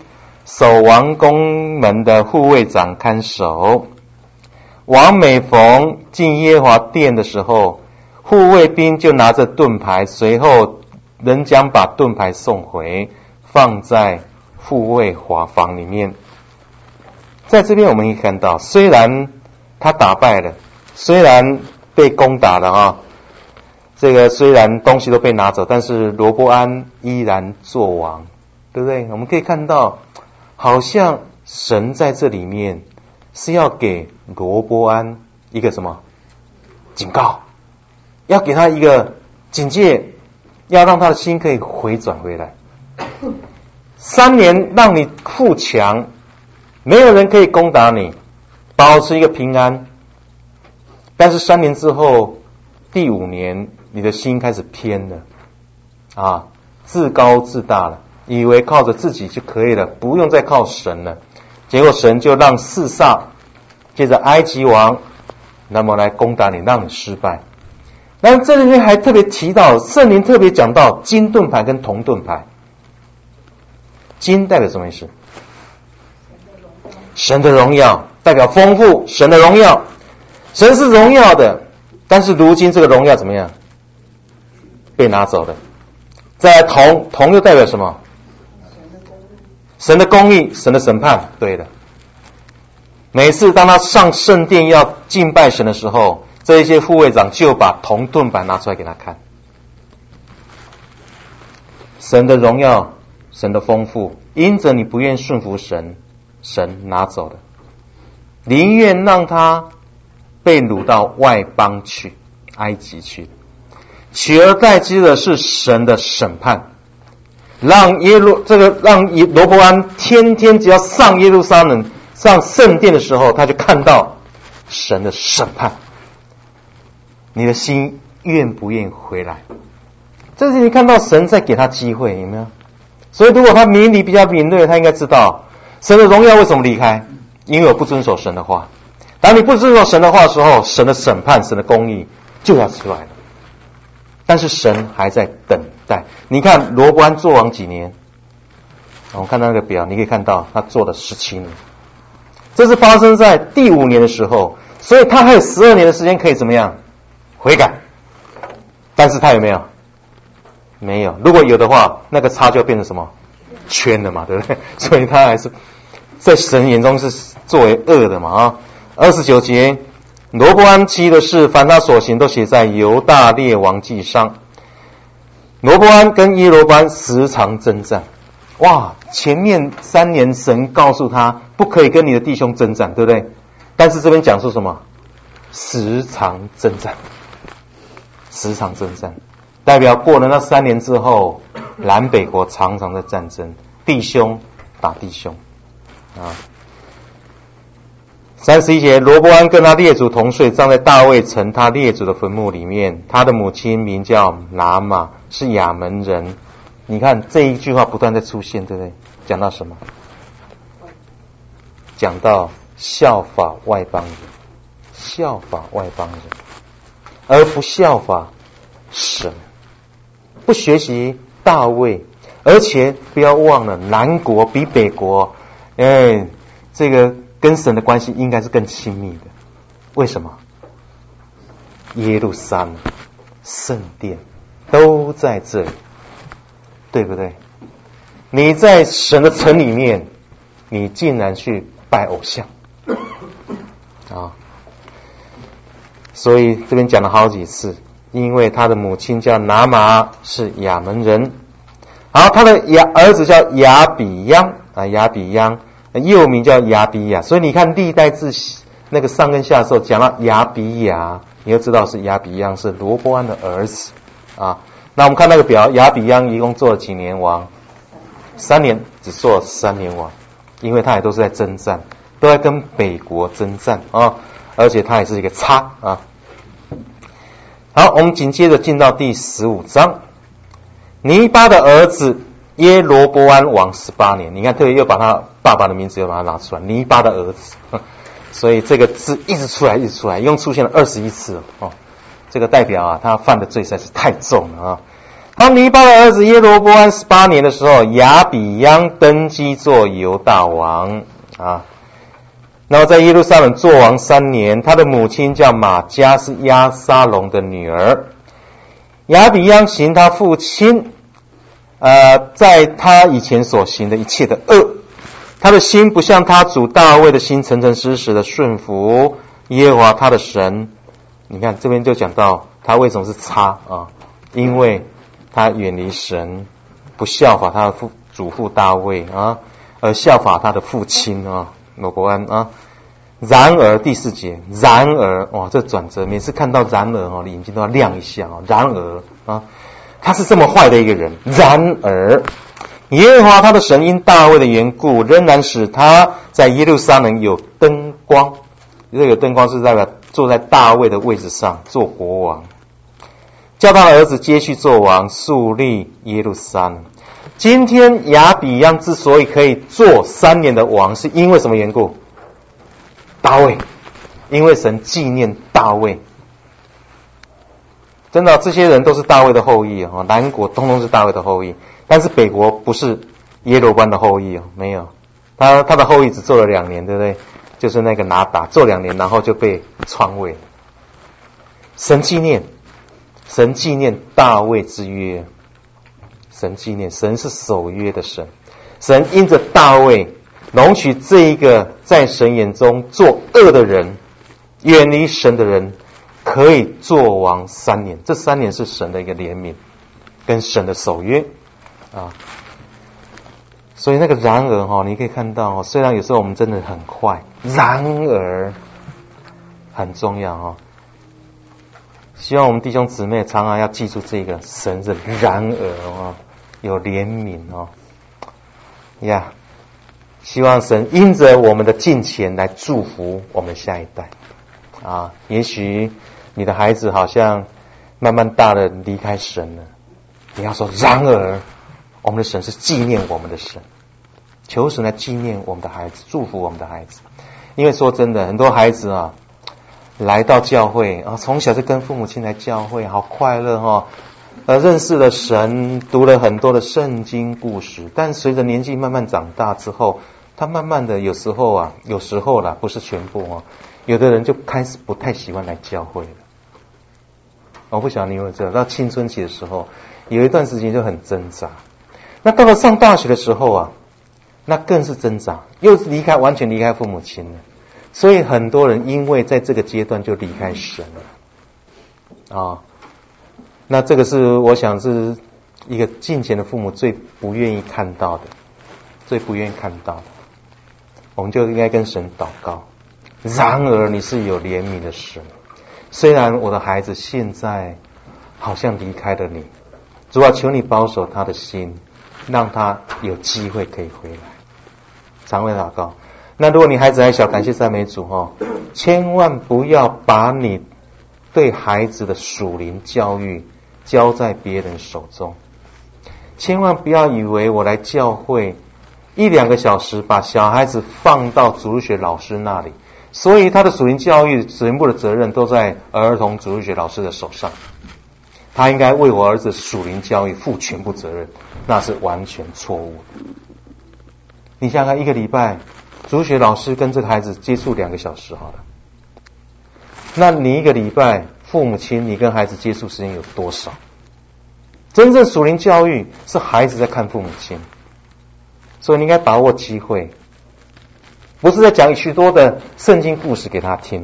守王宫门的护卫长看守。王每逢进耶和华殿的时候，护卫兵就拿着盾牌，随后人将把盾牌送回，放在护卫华房里面。在这边我们可以看到，虽然他打败了，虽然被攻打了啊，这个虽然东西都被拿走，但是罗波安依然作王，对不对？我们可以看到，好像神在这里面是要给罗波安一个什么警告，要给他一个警戒，要让他的心可以回转回来。三年让你富强，没有人可以攻打你，保持一个平安。但是三年之后，第五年，你的心开始偏了，啊，自高自大了，以为靠着自己就可以了，不用再靠神了。结果神就让四煞借着埃及王，那么来攻打你，让你失败。那这里面还特别提到，圣灵特别讲到金盾牌跟铜盾牌。金代表什么意思？神的荣耀，代表丰富，神的荣耀，神是荣耀的，但是如今这个荣耀怎么样？被拿走了。再来铜，铜又代表什么？神的公义，神的审判。对的，每次当他上圣殿要敬拜神的时候，这一些护卫长就把铜盾牌拿出来给他看。神的荣耀，神的丰富，因着你不愿顺服神，神拿走了，宁愿让他被掳到外邦去，埃及去，取而代之的是神的审判，让耶路这个让罗波安天天只要上耶路撒冷上圣殿的时候，他就看到神的审判。你的心愿不愿回来？这是你看到神在给他机会，有没有？所以如果他明理比较敏锐，他应该知道神的荣耀为什么离开，因为我不遵守神的话。当你不遵守神的话的时候，神的审判，神的公义就要出来了。但是神还在等待。你看罗波安做王几年？我们看到那个表，你可以看到他做了十七年。这是发生在第五年的时候，所以他还有十二年的时间可以怎么样悔改。但是他有没有？没有。如果有的话，那个叉就变成什么圈了嘛，对不对？所以他还是在神眼中是作为恶的嘛啊。二十九节，罗波安期的事，凡他所行都写在犹大列王记上。罗波安跟耶罗波安时常征战。哇，前面三年神告诉他不可以跟你的弟兄征战，对不对？但是这边讲述什么？时常征战，时常征战，代表过了那三年之后，南北国常常的战争，弟兄打弟兄啊。三十一节，罗波安跟他列祖同睡，葬在大卫城他列祖的坟墓里面。他的母亲名叫拿玛，是亚门人。你看这一句话不断在出现，对不对？讲到什么？讲到效法外邦人，效法外邦人，而不效法神，不学习大卫，而且不要忘了，南国比北国，哎，这个跟神的关系应该是更亲密的。为什么？耶路撒冷、圣殿都在这里，对不对？你在神的城里面，你竟然去拜偶像啊！所以这边讲了好几次，因为他的母亲叫拿玛，是亚门人。好，他的亚儿子叫亚比央啊，亚比央又名叫亚比亚。所以你看历代志那个上跟下的时候讲到亚比亚，你就知道是亚比央是罗波安的儿子啊。那我们看那个表，亚比央一共做了几年王？三年，只做了三年王，因为他也都是在征战，都在跟北国征战啊，而且他也是一个叉啊。好，我们紧接着进到第十五章，尼巴的儿子耶罗波安王十八年。你看，特别又把他爸爸的名字又把它拿出来，尼巴的儿子，所以这个字一直出来，一直出来，一共出现了二十一次哦。这个代表啊，他犯的罪实在是太重了啊。 当尼巴的儿子耶罗波安十八年的时候，亚比央登基做犹大王啊。然后在耶路撒冷做王三年，他的母亲叫玛迦，是押沙龙的女儿。亚比央行他父亲呃，在他以前所行的一切的恶，他的心不像他主大卫的心诚诚实实的顺服耶和华他的神。你看这边就讲到他为什么是差啊？因为他远离神，不效法他的父祖父大卫啊，而效法他的父亲啊，罗伯安啊。然而第四节，然而哇，这转折每次看到然而哦，眼睛都要亮一下哦。然而啊，他是这么坏的一个人。然而耶和华他的神因大卫的缘故，仍然使他在耶路撒冷有灯光。这个灯光是代表坐在大卫的位置上做国王，叫他的儿子接续做王，树立耶路撒冷。今天亚比央之所以可以做三年的王，是因为什么缘故？大卫，因为神纪念大卫。真的，这些人都是大卫的后裔啊，南国通通是大卫的后裔，但是北国不是耶罗波安的后裔哦，没有，他他的后裔只做了两年，对不对？就是那个拿达做两年，然后就被篡位。神纪念，神纪念大卫之约，神纪念，神是守约的神，神因着大卫容许这一个在神眼中作恶的人，远离神的人，可以做王三年。这三年是神的一个怜悯，跟神的守约啊。所以那个然而哈，你可以看到哦，虽然有时候我们真的很快，然而很重要哈。希望我们弟兄姊妹常常要记住这个神的然而啊，有怜悯哦呀。希望神因着我们的敬虔来祝福我们下一代啊。也许你的孩子好像慢慢大了离开神了，你要说然而我们的神是纪念我们的神，求神来纪念我们的孩子，祝福我们的孩子。因为说真的，很多孩子啊来到教会啊，从小就跟父母亲来教会，好快乐哦，呃，认识了神，读了很多的圣经故事。但随着年纪慢慢长大之后，他慢慢的有时候啊，有时候啦，不是全部哦，有的人就开始不太喜欢来教会了。我不晓得你有没有知道，到青春期的时候，有一段时间就很挣扎。那到了上大学的时候啊，那更是挣扎，又离开，完全离开父母亲了。所以很多人因为在这个阶段就离开神了啊。那这个是我想是一个敬虔的父母最不愿意看到的，最不愿意看到的。我们就应该跟神祷告。然而你是有怜悯的神，虽然我的孩子现在好像离开了你，主啊，求你保守他的心，让他有机会可以回来。常为祷告。那如果你孩子还小，感谢赞美主哦，千万不要把你对孩子的属灵教育交在别人手中。千万不要以为我来教会一两个小时，把小孩子放到主日学老师那里，所以他的属灵教育全部的责任都在儿童主日学老师的手上，他应该为我儿子属灵教育负全部责任，那是完全错误的。你想想看，一个礼拜主日学老师跟这个孩子接触两个小时好了，那你一个礼拜父母亲你跟孩子接触时间有多少？真正属灵教育是孩子在看父母亲，所以你应该把握机会，不是在讲许多的圣经故事给他听。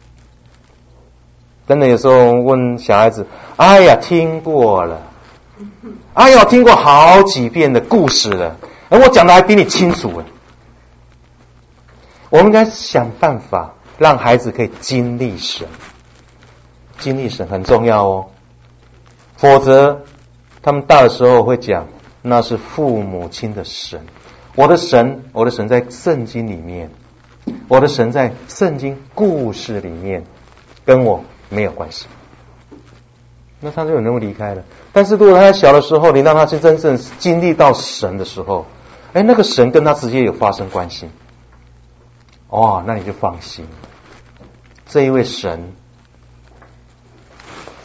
真的有时候问小孩子，哎呀听过了，哎呀听过好几遍的故事了，而我讲的还比你清楚了。我们应该想办法让孩子可以经历神，经历神很重要哦，否则他们大的时候会讲那是父母亲的神，我的神，我的神在圣经里面，我的神在圣经故事里面，跟我没有关系。那他就有能够离开了。但是如果他小的时候，你让他去真正经历到神的时候，哎，那个神跟他直接有发生关系，哦，那你就放心，这一位神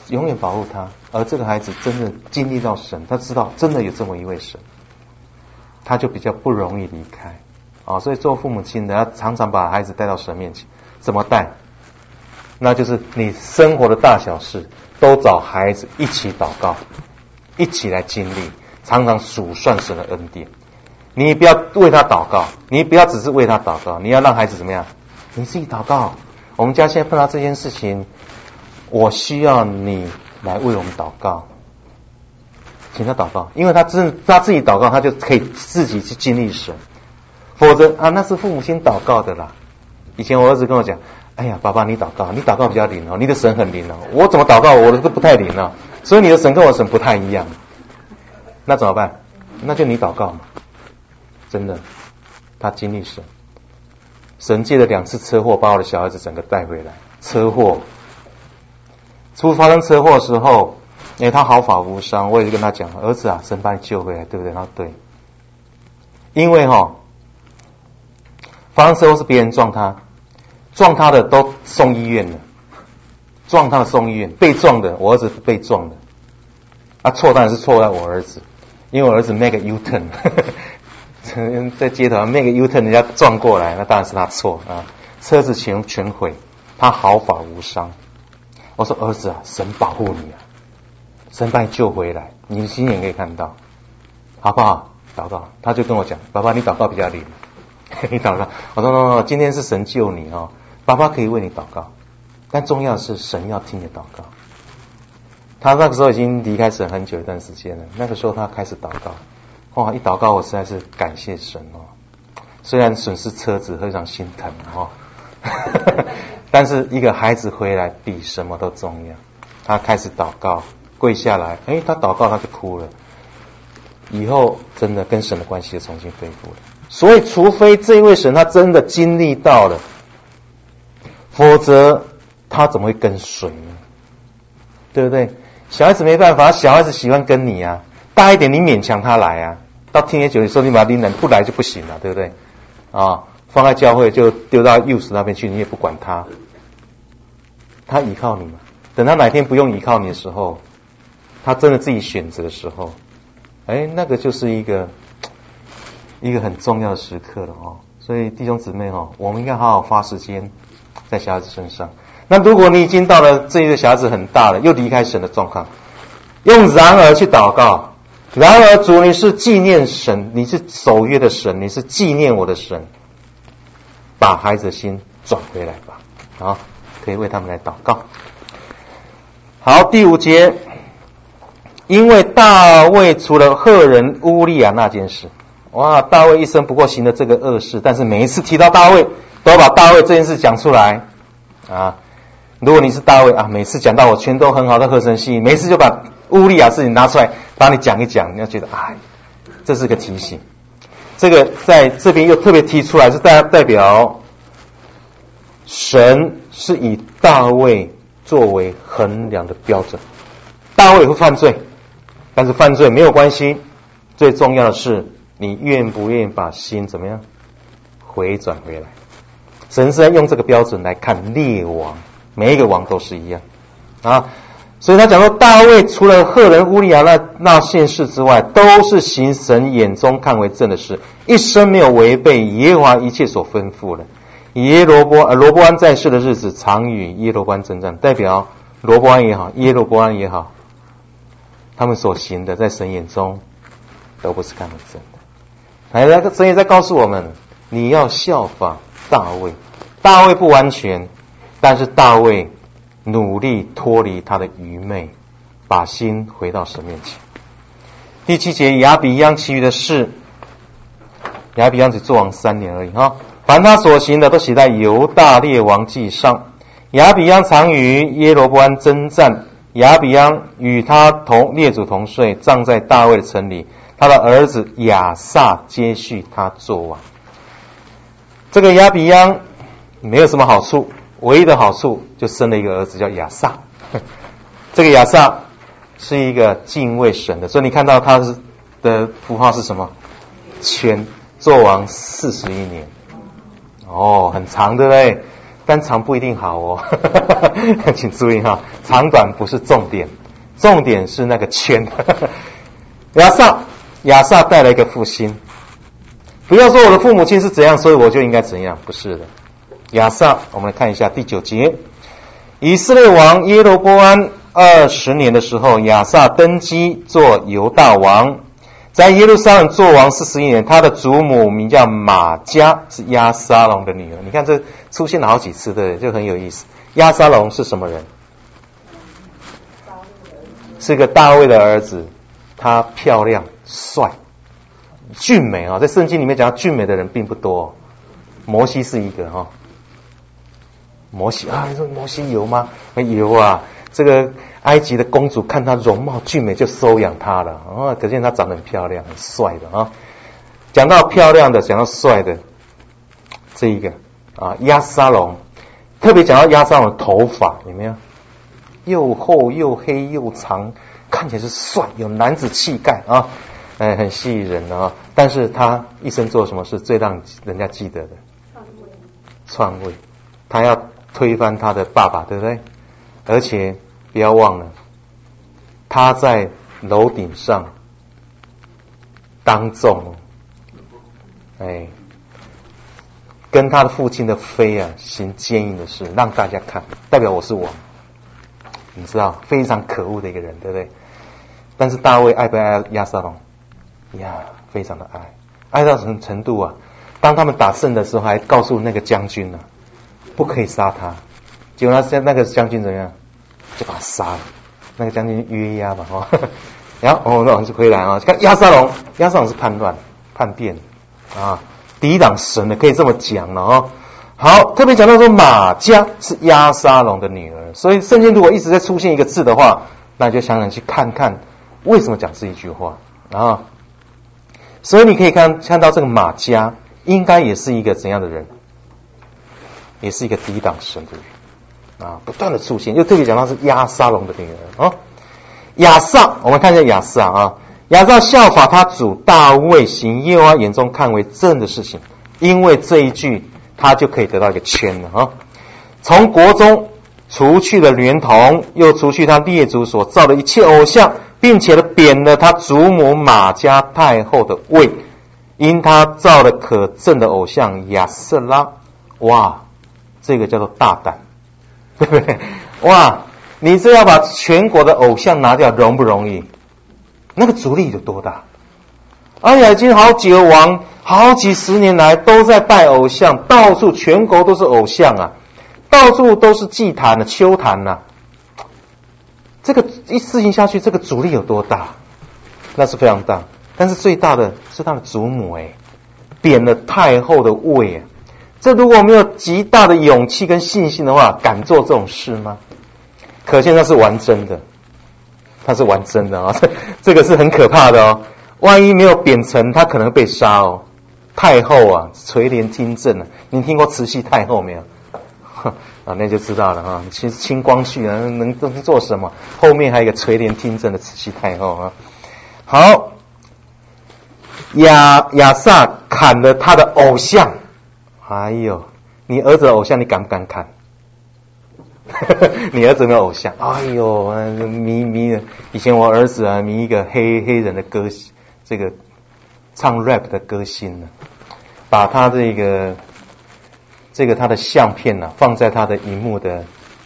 永远保护他。而这个孩子真正经历到神，他知道真的有这么一位神，他就比较不容易离开啊。所以做父母亲的要常常把孩子带到神面前。怎么带？那就是你生活的大小事都找孩子一起祷告，一起来经历，常常数算神的恩典。你不要为他祷告，你不要只是为他祷告，你要让孩子怎么样？你自己祷告。我们家现在碰到这件事情，我需要你来为我们祷告，请他祷告，因为他自他自己祷告，他就可以自己去经历神。否则啊，那是父母亲祷告的啦。以前我儿子跟我讲，哎呀，爸爸你祷告，你祷告比较灵哦，你的神很灵哦。我怎么祷告，我的都不太灵哦，所以你的神跟我的神不太一样。那怎么办？那就你祷告嘛。真的，他经历神，神借了两次车祸把我的小孩子整个带回来。车祸，初发生车祸的时候，哎，他毫发无伤。我也跟他讲，儿子啊，神把你救回来，对不对？他说对，因为哈、哦，发生车祸是别人撞他，撞他的都送医院了，撞他的送医院，被撞的我儿子被撞的，啊，错当然是错在我儿子，因为我儿子 make a U-turn。在街头 make a U-turn， 人家撞过来，那当然是他错啊！车子全全毁，他毫发无伤。我说儿子啊，神保护你啊，神把你救回来，你亲眼可以看到，好不好？祷告，他就跟我讲，爸爸你祷告比较灵，你祷告。我说 no, no, no, 今天是神救你哦，爸爸可以为你祷告，但重要的是神要听你的祷告。他那个时候已经离开神很久一段时间了，那个时候他开始祷告。哇！一祷告，我实在是感谢神哦。虽然损失车子，非常心疼哦，但是一个孩子回来比什么都重要。他开始祷告，跪下来，哎，他祷告他就哭了。以后真的跟神的关系就重新恢复了。所以，除非这位神他真的经历到了，否则他怎么会跟随呢？对不对？小孩子没办法，小孩子喜欢跟你啊。大一点，你勉强他来啊。到听耶久的时候，你把他拎来，不来就不行了，对不对？啊，放在教会就丢到幼师那边去，你也不管他，他依靠你嘛。等他哪天不用依靠你的时候，他真的自己选择的时候，哎，那个就是一个一个很重要的时刻了哦。所以弟兄姊妹哦，我们应该好好花时间在小孩子身上。那如果你已经到了这一个小孩子很大了，又离开神的状况，用然而去祷告。然而主，你是纪念神，你是守约的神，你是纪念我的神，把孩子的心转回来吧。好，可以为他们来祷告。好，第五节，因为大卫除了赫人乌利亚那件事，哇，大卫一生不过行了这个恶事，但是每一次提到大卫，都把大卫这件事讲出来啊。如果你是大卫啊，每次讲到我全都很好的合神心意，每次就把乌利亚事情拿出来帮你讲一讲，你要觉得哎，这是个提醒。这个在这边又特别提出来，是代代表神是以大卫作为衡量的标准。大卫会犯罪，但是犯罪没有关系，最重要的是你愿不愿意把心怎么样回转回来。神是在用这个标准来看列王，每一个王都是一样啊。所以他讲说，大卫除了赫人乌利亚那那件事之外，都是行神眼中看为正的事，一生没有违背耶和华一切所吩咐的。耶罗波呃罗波安在世的日子，常与耶罗波安征战，代表罗波安也好，耶罗波安也好，他们所行的在神眼中都不是看为正的。还那个神也在告诉我们，你要效法大卫。大卫不完全，但是大卫努力脱离他的愚昧，把心回到神面前。第七节，亚比央其余的事，亚比央只做王三年而已哈。凡他所行的都写在犹大列王记上。亚比央常与耶罗波安征战，亚比央与他同列祖同睡，葬在大卫的城里。他的儿子亚撒接续他做王。这个亚比央没有什么好处，唯一的好处就生了一个儿子叫亚撒。这个亚撒是一个敬畏神的，所以你看到他的符号是什么？圈，做王四十一年。哦，很长对不对？ 但长不一定好哦，请注意哈，长短不是重点，重点是那个圈。亚萨，亚萨带来一个复兴，不要说我的父母亲是怎样，所以我就应该怎样，不是的。亚萨，我们来看一下第九节，以色列王耶罗波安二十年的时候，亚萨登基做犹大王，在耶路撒冷做王四十一年。他的祖母名叫玛迦，是押沙龙的女儿。你看这出现了好几次，对不对？就很有意思。押沙龙是什么人？是个大卫的儿子，他漂亮、帅、俊美啊、哦！在圣经里面讲到俊美的人并不多、哦，摩西是一个哈、哦。摩西啊，你说摩西有吗？有啊，这个埃及的公主看他容貌俊美就收养他了啊、哦，可见他长得很漂亮、很帅的啊、哦。讲到漂亮的，讲到帅的，这一个啊，押沙龙，特别讲到押沙龙的头发有没有？又厚又黑又长，看起来是帅，有男子气概啊，哎，很吸引人的啊。但是他一生做什么事最让人家记得的？篡位，他要推翻他的爸爸，对不对？而且不要忘了，他在楼顶上当众，哎，跟他的父亲的妃啊行奸淫的事，让大家看，代表我是王，你知道，非常可恶的一个人，对不对？但是大卫爱不爱押沙龙？呀，非常的爱，爱到什么程度啊？当他们打胜的时候，还告诉那个将军呢、啊，不可以杀他。结果那那个将军怎么样？就把他杀了。那个将军约押嘛，哦，然后哦，那我们就回来啊，看押沙龙，押沙龙是叛乱、叛变啊，抵挡神的，可以这么讲了哦。好，特别讲到说玛迦是押沙龙的女儿，所以圣经如果一直在出现一个字的话，那就想想去看看为什么讲这一句话啊。所以你可以看看到这个玛迦应该也是一个怎样的人？也是一个抵挡神的人啊，不断的出现，又特别讲到是押沙龙的女儿啊。亚萨，我们看一下亚萨啊，亚萨效法他主大卫行耶和华眼中看为正的事情，因为这一句他就可以得到一个圈了啊。从国中除去了娈童，又除去他列祖所造的一切偶像，并且贬了他祖母玛迦太后的位，因他造了可憎的偶像亚瑟拉。哇，这个叫做大胆，对不对？哇，你这要把全国的偶像拿掉容不容易？那个阻力有多大？而且已经好几个王好几十年来都在拜偶像，到处全国都是偶像啊，到处都是祭坛的丘坛啊。这个一事情下去，这个阻力有多大？那是非常大。但是最大的是他的祖母哎，贬了太后的位啊。这如果没有极大的勇气跟信心的话，敢做这种事吗？可见他是玩真的，他是玩真的啊、哦！这个是很可怕的哦。万一没有贬成，他可能被杀哦。太后啊，垂帘听政啊，你听过慈禧太后没有？啊，那就知道了啊。其实清光绪啊，能能做什么？后面还有一个垂帘听政的慈禧太后啊。好，亚亚萨砍了他的偶像。哎呦，你儿子的偶像你敢不敢砍？你儿子没有偶像？哎呦，迷迷以前我儿子啊迷一个黑黑人的歌，这个唱 rap 的歌星呢，把他这个这个他的相片呢、啊、放在他的荧幕的，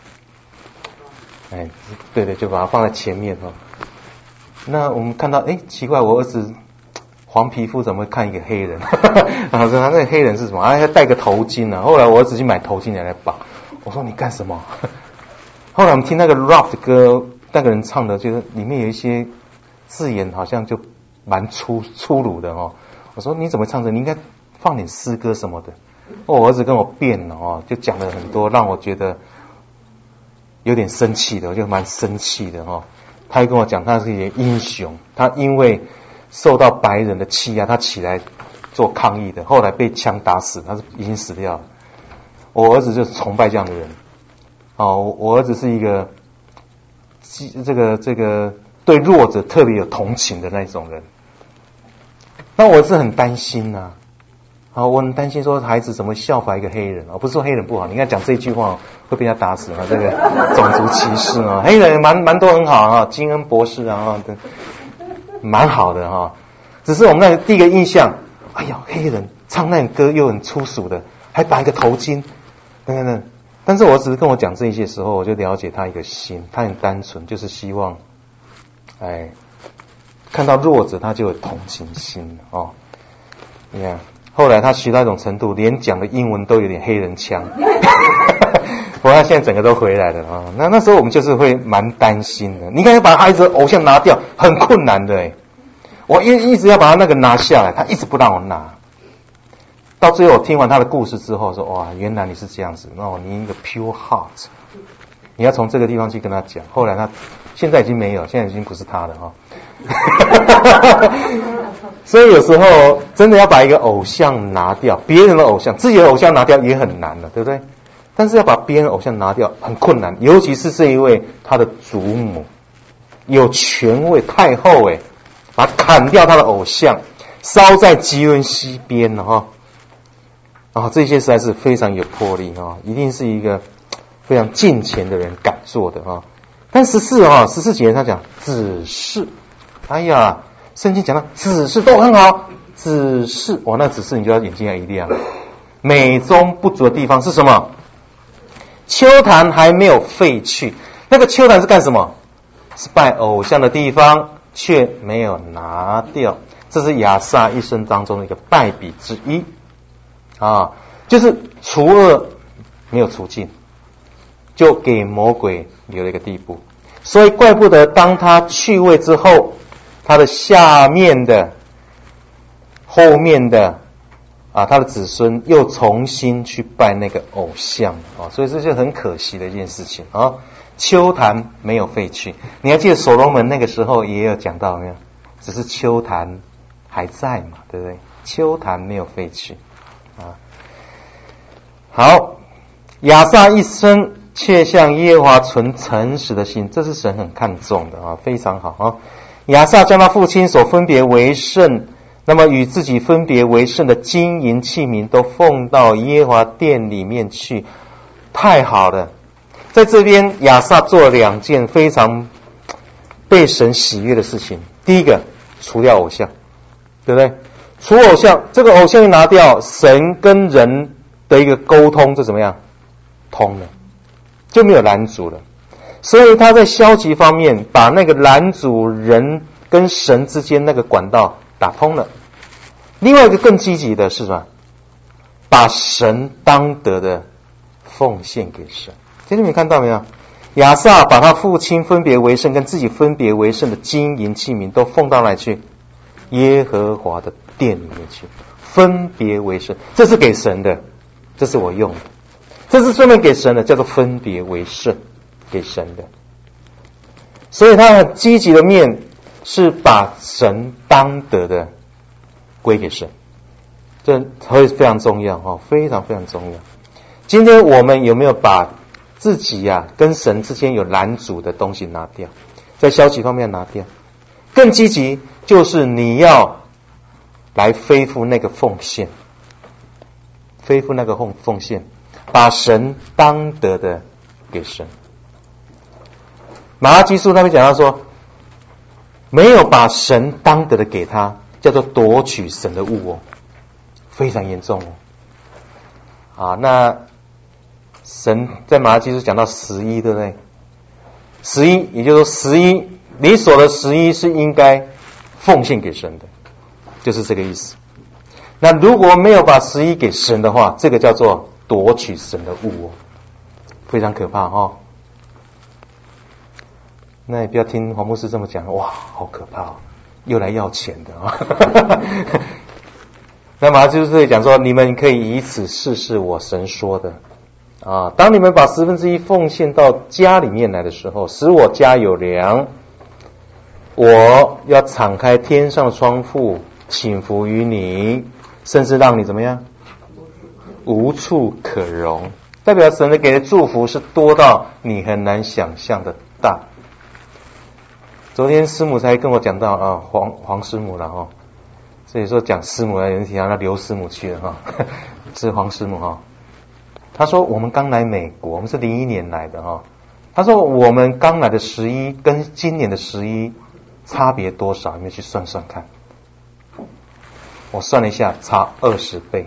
哎，对对，就把它放在前面哦。那我们看到，哎，奇怪，我儿子黄皮肤怎么会看一个黑人？然后说他那个黑人是什么？啊，他戴个头巾啊。后来我儿子去买头巾来绑，我说你干什么？后来我们听那个 rap 的歌，那个人唱的，就是里面有一些字眼好像就蛮粗粗鲁的哦。我说你怎么唱的？你应该放点诗歌什么的。哦，我儿子跟我辩了哦，就讲了很多，让我觉得有点生气的，我就蛮生气的哦。他还跟我讲他是一个英雄，他因为受到白人的欺压，他起来做抗议的，后来被枪打死，他是已经死掉了。我儿子就是崇拜这样的人，哦，我儿子是一个这个这个对弱者特别有同情的那种人。那我是很担心呐、啊， 啊，我很担心说孩子怎么效法一个黑人啊，不是说黑人不好，你看讲这句话会被人家打死啊，这个种族歧视啊，黑人蛮蛮多很好啊，金恩博士啊，蛮好的哈。只是我们那个第一个印象，哎呀，黑人唱那种歌又很粗俗的，还绑一个头巾，等等等。但是我只是跟我讲这些时候，我就了解他一个心，他很单纯，就是希望，哎，看到弱者他就有同情心哦。你看，后来他学到一种程度，连讲的英文都有点黑人腔。不过他现在整个都回来了啊。那那时候我们就是会蛮担心的。你看要把孩子的偶像拿掉，很困难的哎。我一一直要把他那个拿下来，他一直不让我拿。到最后我听完他的故事之后说，哇，原来你是这样子，哦，你一个 pure heart， 你要从这个地方去跟他讲。后来他现在已经没有，现在已经不是他了哈、哦。所以有时候真的要把一个偶像拿掉，别人的偶像，自己的偶像拿掉也很难了，对不对？但是要把别人的偶像拿掉很困难，尤其是这一位他的祖母有权位太后诶，把他砍掉他的偶像，烧在吉恩西边了哈。啊，这些实在是非常有魄力啊，一定是一个非常敬虔的人敢做的啊。但十四啊，十四节他讲只是，哎呀，圣经讲到只是都很好，只是哇，那只是你就要眼睛要一亮，美中不足的地方是什么？丘坛还没有废去，那个丘坛是干什么？是拜偶像的地方，却没有拿掉，这是亚萨一生当中的一个败笔之一。啊，就是除恶没有除尽，就给魔鬼留了一个地步，所以怪不得当他去位之后，他的下面的、后面的啊，他的子孙又重新去拜那个偶像啊，所以这就很可惜的一件事情啊。丘坛没有废去，你还记得所罗门那个时候也有讲到没有？只是丘坛还在嘛，对不对？丘坛没有废去。啊，好，亚萨一生却向耶和华存诚实的心，这是神很看重的啊，非常好啊。亚萨将他父亲所分别为圣，那么与自己分别为圣的金银器皿都奉到耶和华殿里面去，太好了。在这边亚萨做了两件非常被神喜悦的事情，第一个除掉偶像，对不对？除偶像，这个偶像一拿掉，神跟人的一个沟通就怎么样？通了，就没有拦阻了。所以他在消极方面把那个拦阻人跟神之间那个管道打通了。另外一个更积极的是什么？把神当得的奉献给神。这里面看到没有？亚萨把他父亲分别为圣跟自己分别为圣的金银器皿都奉到哪里去？耶和华的殿里面去，分别为圣，这是给神的，这是我用的，这是专门给神的，叫做分别为圣，给神的。所以他很积极的面是把神当得的归给神，这会非常重要哦，非常非常重要。今天我们有没有把自己呀、啊、跟神之间有拦阻的东西拿掉，在消极方面拿掉？更积极就是你要来恢复那个奉献，恢复那个奉奉献，把神当得的给神。马拉基书那边讲到说，没有把神当得的给他，叫做夺取神的物哦，非常严重哦。啊，那神在马拉基书讲到十一，对不对？十一，也就是说十一。你所的十一是应该奉献给神的，就是这个意思。那如果没有把十一给神的话，这个叫做夺取神的物哦，非常可怕哦。那也不要听黄牧师这么讲，哇，好可怕哦，又来要钱的啊、哦。那么就是讲说，你们可以以此试试我神说的啊。当你们把十分之一奉献到家里面来的时候，使我家有粮。我要敞开天上的窗户，倾福于你，甚至让你怎么样？无处可容。代表神的给的祝福是多到你很难想象的大。昨天师母才跟我讲到啊，黄黄师母了哈， 所以说讲师母，有人提到那刘师母去了哈，是黄师母哈。他说我们刚来美国，我们是零一年来的哈。他说我们刚来的十一跟今年的十一差别多少？你们去算算看。我算了一下，差二十倍。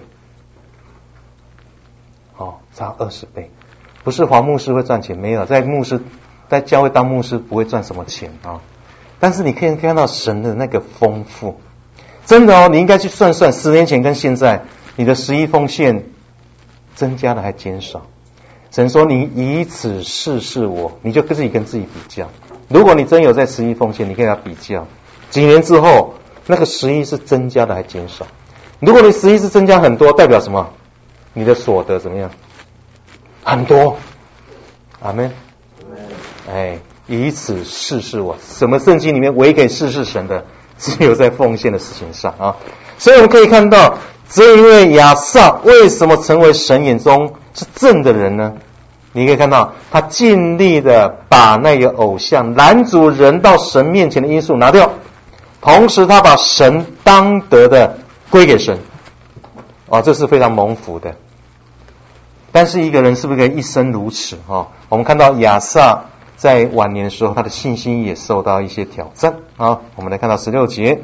哦，差二十倍。不是黄牧师会赚钱，没有，在牧师在教会当牧师不会赚什么钱啊。但是你可以看到神的那个丰富，真的哦，你应该去算算，十年前跟现在，你的十一奉献增加了还减少？神说你以此试试我，你就自己跟自己比较。如果你真有在十一奉献，你跟他比较，几年之后那个十一是增加的还减少？如果你十一是增加很多，代表什么？你的所得怎么样？很多。阿们。哎，以此试试我。什么圣经里面唯一可以试试神的，只有在奉献的事情上啊。所以我们可以看到，这一位亚萨为什么成为神眼中是正的人呢？你可以看到，他尽力的把那个偶像拦阻人到神面前的因素拿掉，同时他把神当得的归给神。哦，这是非常蒙福的。但是一个人是不是可以一生如此？哦，我们看到亚萨在晚年的时候，他的信心也受到一些挑战啊。我们来看到十六节，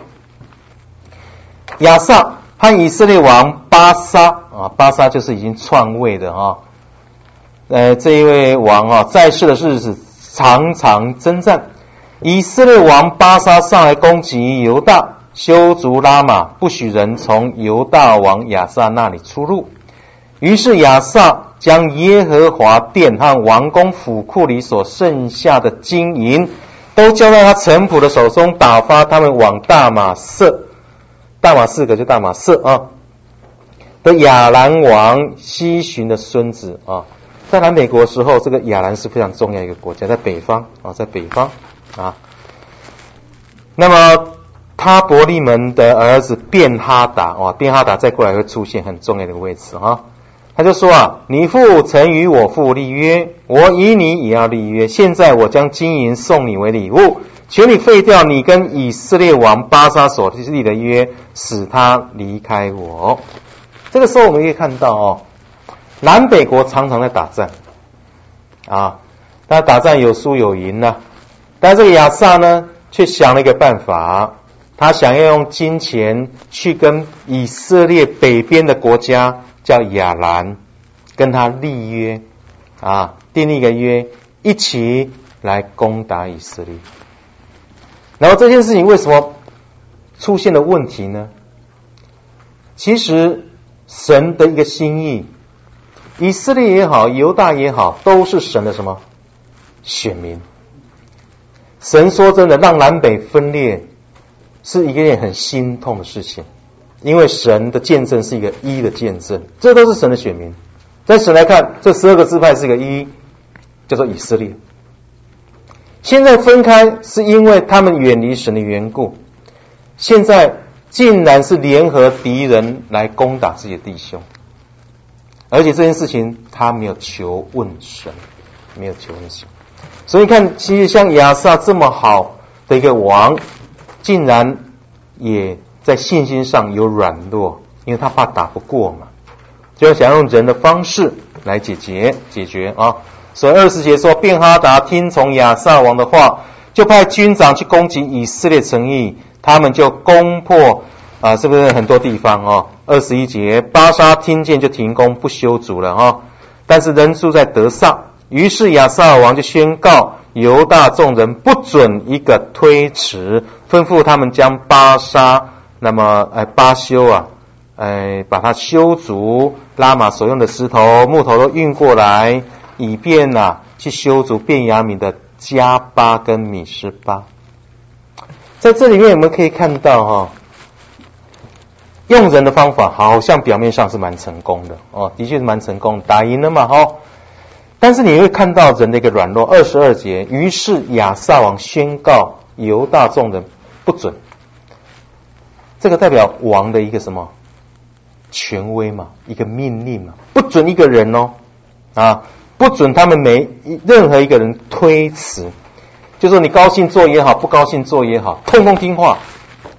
亚萨和以色列王巴沙啊，巴沙就是已经篡位的啊。呃，这一位王啊，在世的日子常常征战。以色列王巴沙上来攻击犹大，修筑拉玛，不许人从犹大王亚萨那里出入。于是亚萨将耶和华殿和王宫府库里所剩下的金银，都交在他臣仆的手中，打发他们往大马色，大马士革就大马色啊的亚兰王西巡的孙子啊。在来美国的时候，这个亚兰是非常重要一个国家，在北方啊，在北方啊。那么他伯利门的儿子便哈达啊，便哈达再过来会出现很重要的位置啊。他就说啊，你父曾与我父立约，我与你也要立约。现在我将金银送你为礼物，求你废掉你跟以色列王巴沙所立的约，使他离开我。这个时候我们可以看到哦，南北国常常在打战啊，但打战有输有赢呢、啊。但这个亚萨呢，却想了一个办法，他想要用金钱去跟以色列北边的国家叫亚兰，跟他立约啊，订立一个约，一起来攻打以色列。然后这件事情为什么出现了问题呢？其实神的一个心意，以色列也好，犹大也好，都是神的什么选民。神说真的，让南北分裂是一件很心痛的事情，因为神的见证是一个一的见证，这都是神的选民。在神来看，这十二个支派是个一，叫做以色列。现在分开是因为他们远离神的缘故，现在竟然是联合敌人来攻打自己的弟兄，而且这件事情他没有求问神，没有求问神。所以看，其实像亚萨这么好的一个王，竟然也在信心上有软弱，因为他怕打不过嘛，就想用人的方式来解决解决啊。所以二十节说，便哈达听从亚萨王的话，就派军长去攻击以色列城邑，他们就攻破啊，是不是很多地方啊？二十一节，巴沙听见就停工不修筑了啊，但是人住在得撒。于是亚萨王就宣告犹大众人不准一个推迟，吩咐他们将巴沙那么哎巴修啊哎把它修筑，拉玛所用的石头木头都运过来，以便啊去修筑便雅悯的加巴跟米斯巴。在这里面我们可以看到哈、哦，用人的方法好像表面上是蛮成功的哦，的确是蛮成功的，打赢了嘛哈、哦。但是你会看到人的一个软弱。二十二节，于是亚萨王宣告犹大众人不准，这个代表王的一个什么权威嘛，一个命令嘛，不准一个人哦啊，不准他们没任何一个人推辞，就说你高兴做也好，不高兴做也好，通通听话。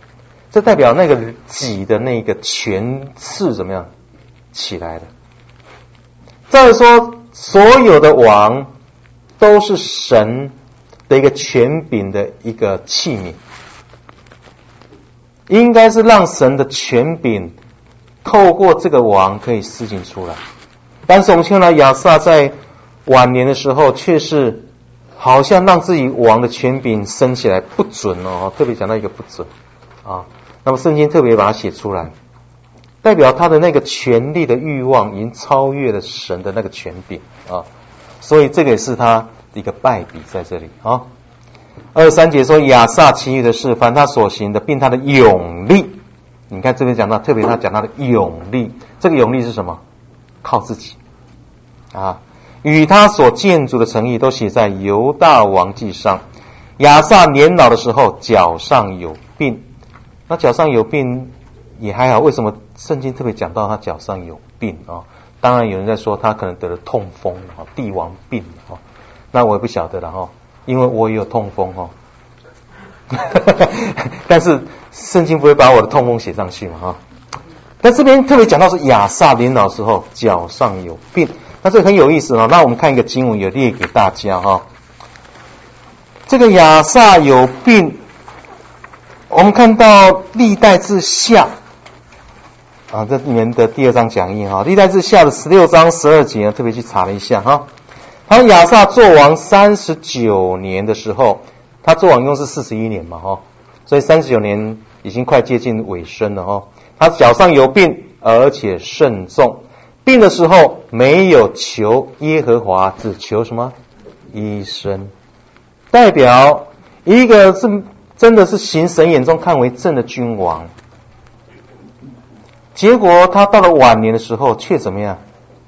这代表那个己的那个权势怎么样起来了？再说，所有的王都是神的一个权柄的一个器皿，应该是让神的权柄透过这个王可以施行出来。但是我们看到亚撒在晚年的时候，却是好像让自己王的权柄升起来不准哦，特别讲到一个不准啊。那么圣经特别把它写出来，代表他的那个权力的欲望已经超越了神的那个权柄啊，所以这个也是他的一个败笔在这里啊。二十三节说亚撒其余的事，凡他所行的，并他的勇力。你看这边讲到，特别他讲到的勇力，这个勇力是什么？靠自己啊。与他所建筑的城邑都写在犹大王记上。亚撒年老的时候，脚上有病。那脚上有病也还好，为什么圣经特别讲到他脚上有病啊？当然有人在说他可能得了痛风啊，帝王病啊。那我也不晓得了哈，因为我也有痛风哈。但是圣经不会把我的痛风写上去嘛哈。但这边特别讲到是亚撒年老的时候脚上有病，那这个很有意思啊。那我们看一个经文，有列给大家哈。这个亚撒有病，我们看到历代志下啊，这里面的第二章讲义哈，历代志下的十六章十二节，特别去查了一下哈。他亚撒做王三十九年的时候，他做王一共是四十一年嘛哈，所以三十九年已经快接近尾声了哈。他脚上有病，而且甚重，病的时候没有求耶和华，只求什么？医生。代表一个是真的是行神眼中看为正的君王，结果他到了晚年的时候却怎么样？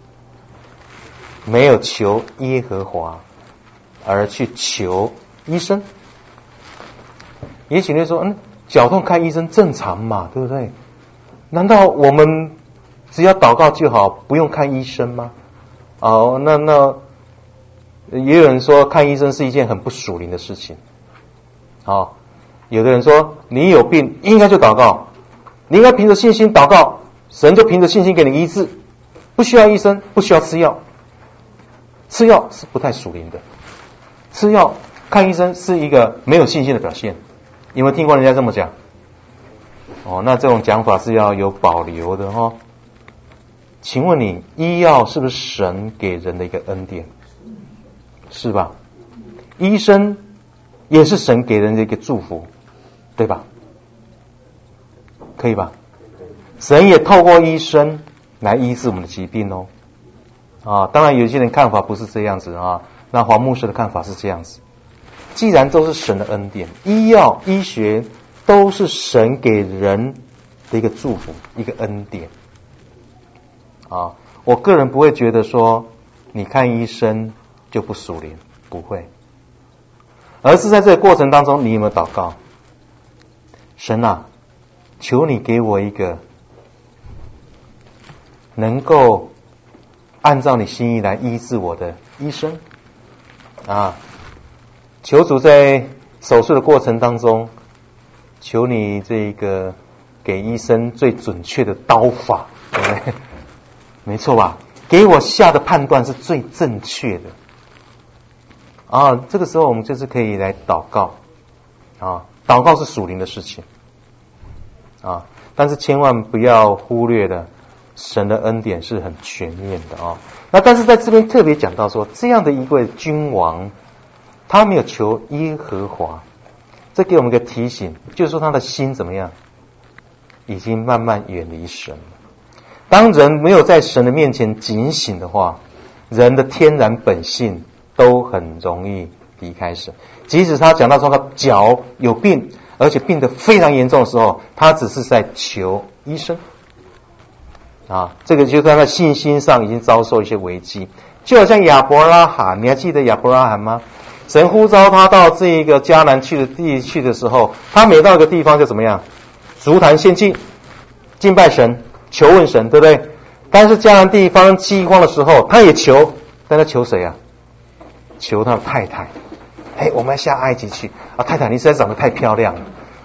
没有求耶和华，而去求医生。也许你会说，嗯，脚痛看医生正常嘛，对不对？难道我们只要祷告就好，不用看医生吗？哦，那那也有人说看医生是一件很不属灵的事情。好，有的人说你有病应该就祷告，你应该凭着信心祷告，神就凭着信心给你医治，不需要医生，不需要吃药。吃药是不太属灵的，吃药看医生是一个没有信心的表现。有没有听过人家这么讲？哦，那这种讲法是要有保留的哦。请问你，医药是不是神给人的一个恩典？是吧？医生也是神给人的一个祝福，对吧？可以吧？神也透过医生来医治我们的疾病哦。啊，当然有些人看法不是这样子啊，那黄牧师的看法是这样子。既然都是神的恩典，医药、医学都是神给人的一个祝福，一个恩典。啊，我个人不会觉得说你看医生就不属灵，不会，而是在这个过程当中，你有没有祷告？神啊，求你给我一个能够按照你心意来医治我的医生啊！求主在手术的过程当中，求你这个给医生最准确的刀法，对不对？没错吧？给我下的判断是最正确的啊！这个时候我们就是可以来祷告啊！祷告是属灵的事情啊，但是千万不要忽略了神的恩典是很全面的啊。那但是在这边特别讲到说，这样的一位君王，他没有求耶和华，这给我们一个提醒，就是说他的心怎么样，已经慢慢远离神了。当人没有在神的面前警醒的话，人的天然本性都很容易离开神。即使他讲到说他脚有病，而且病得非常严重的时候，他只是在求医生啊，这个就是他的信心上已经遭受一些危机。就好像亚伯拉罕，你还记得亚伯拉罕吗？神呼召他到这个迦南去的地去的时候，他每到一个地方就怎么样？足坛献祭，敬拜神，求问神，对不对？但是迦南地发生饥荒的时候，他也求，但他求谁啊？求他的太太。哎，我们要下埃及去啊！太太，你实在长得太漂亮了，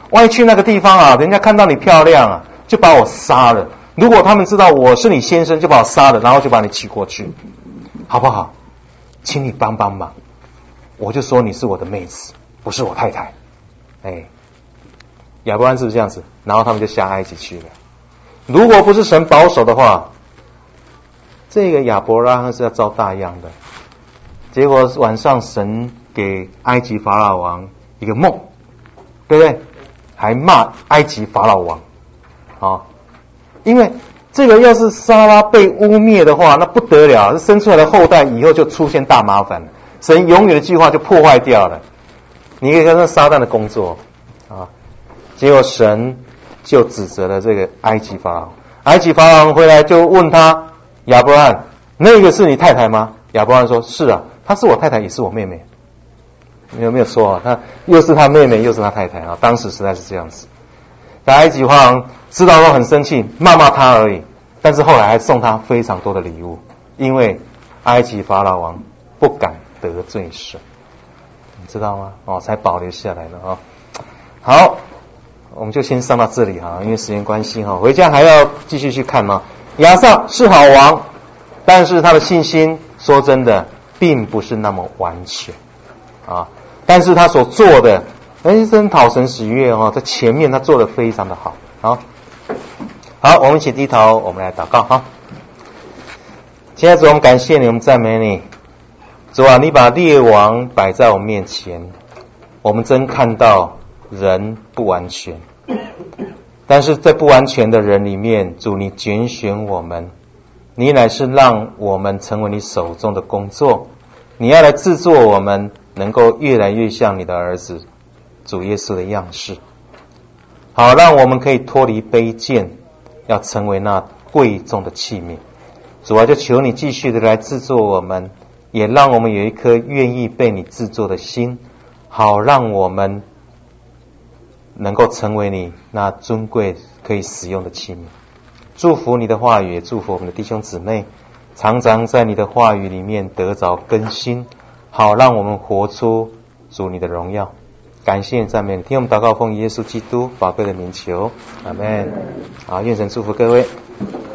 万一去那个地方啊，人家看到你漂亮啊，就把我杀了。如果他们知道我是你先生，就把我杀了，然后就把你娶过去，好不好？请你帮帮忙。我就说你是我的妹子，不是我太太。哎，亚伯拉罕是不是这样子？然后他们就下埃及去了。如果不是神保守的话，这个亚伯拉罕是要遭大殃的。结果晚上神给埃及法老王一个梦，对不对？还骂埃及法老王啊，因为这个要是撒拉被污蔑的话，那不得了，生出来的后代以后就出现大麻烦了。神永远的计划就破坏掉了。你可以看到撒旦的工作啊。结果神就指责了这个埃及法老，埃及法老回来就问他亚伯拉罕，那个是你太太吗？亚伯拉罕说是啊，她是我太太，也是我妹妹。你有没有说啊？他又是他妹妹，又是他太太啊！当时实在是这样子。但埃及法王知道后很生气，骂骂他而已。但是后来还送他非常多的礼物，因为埃及法老王不敢得罪神，你知道吗？哦，才保留下来了啊。好，我们就先上到这里哈，因为时间关系哈，回家还要继续去看吗？亚撒是好王，但是他的信心说真的并不是那么完全啊。但是他所做的，哎，真讨神喜悦哦，在前面他做的非常的好。好，好，我们一起低头，我们来祷告哈。亲爱的主，我们感谢你，我们赞美你。主啊，你把列王摆在我们面前，我们真看到人不完全，但是在不完全的人里面，主你拣选我们，你乃是让我们成为你手中的工作，你要来制作我们能够越来越像你的儿子主耶稣的样式，好让我们可以脱离卑贱，要成为那贵重的器皿。主啊，就求你继续的来制作我们，也让我们有一颗愿意被你制作的心，好让我们能够成为你那尊贵可以使用的器皿。祝福你的话语，也祝福我们的弟兄姊妹常常在你的话语里面得着更新，好让我们活出主你的荣耀。感谢赞美你，听我们祷告，奉耶稣基督宝贵的名求，阿们。好，愿神祝福各位。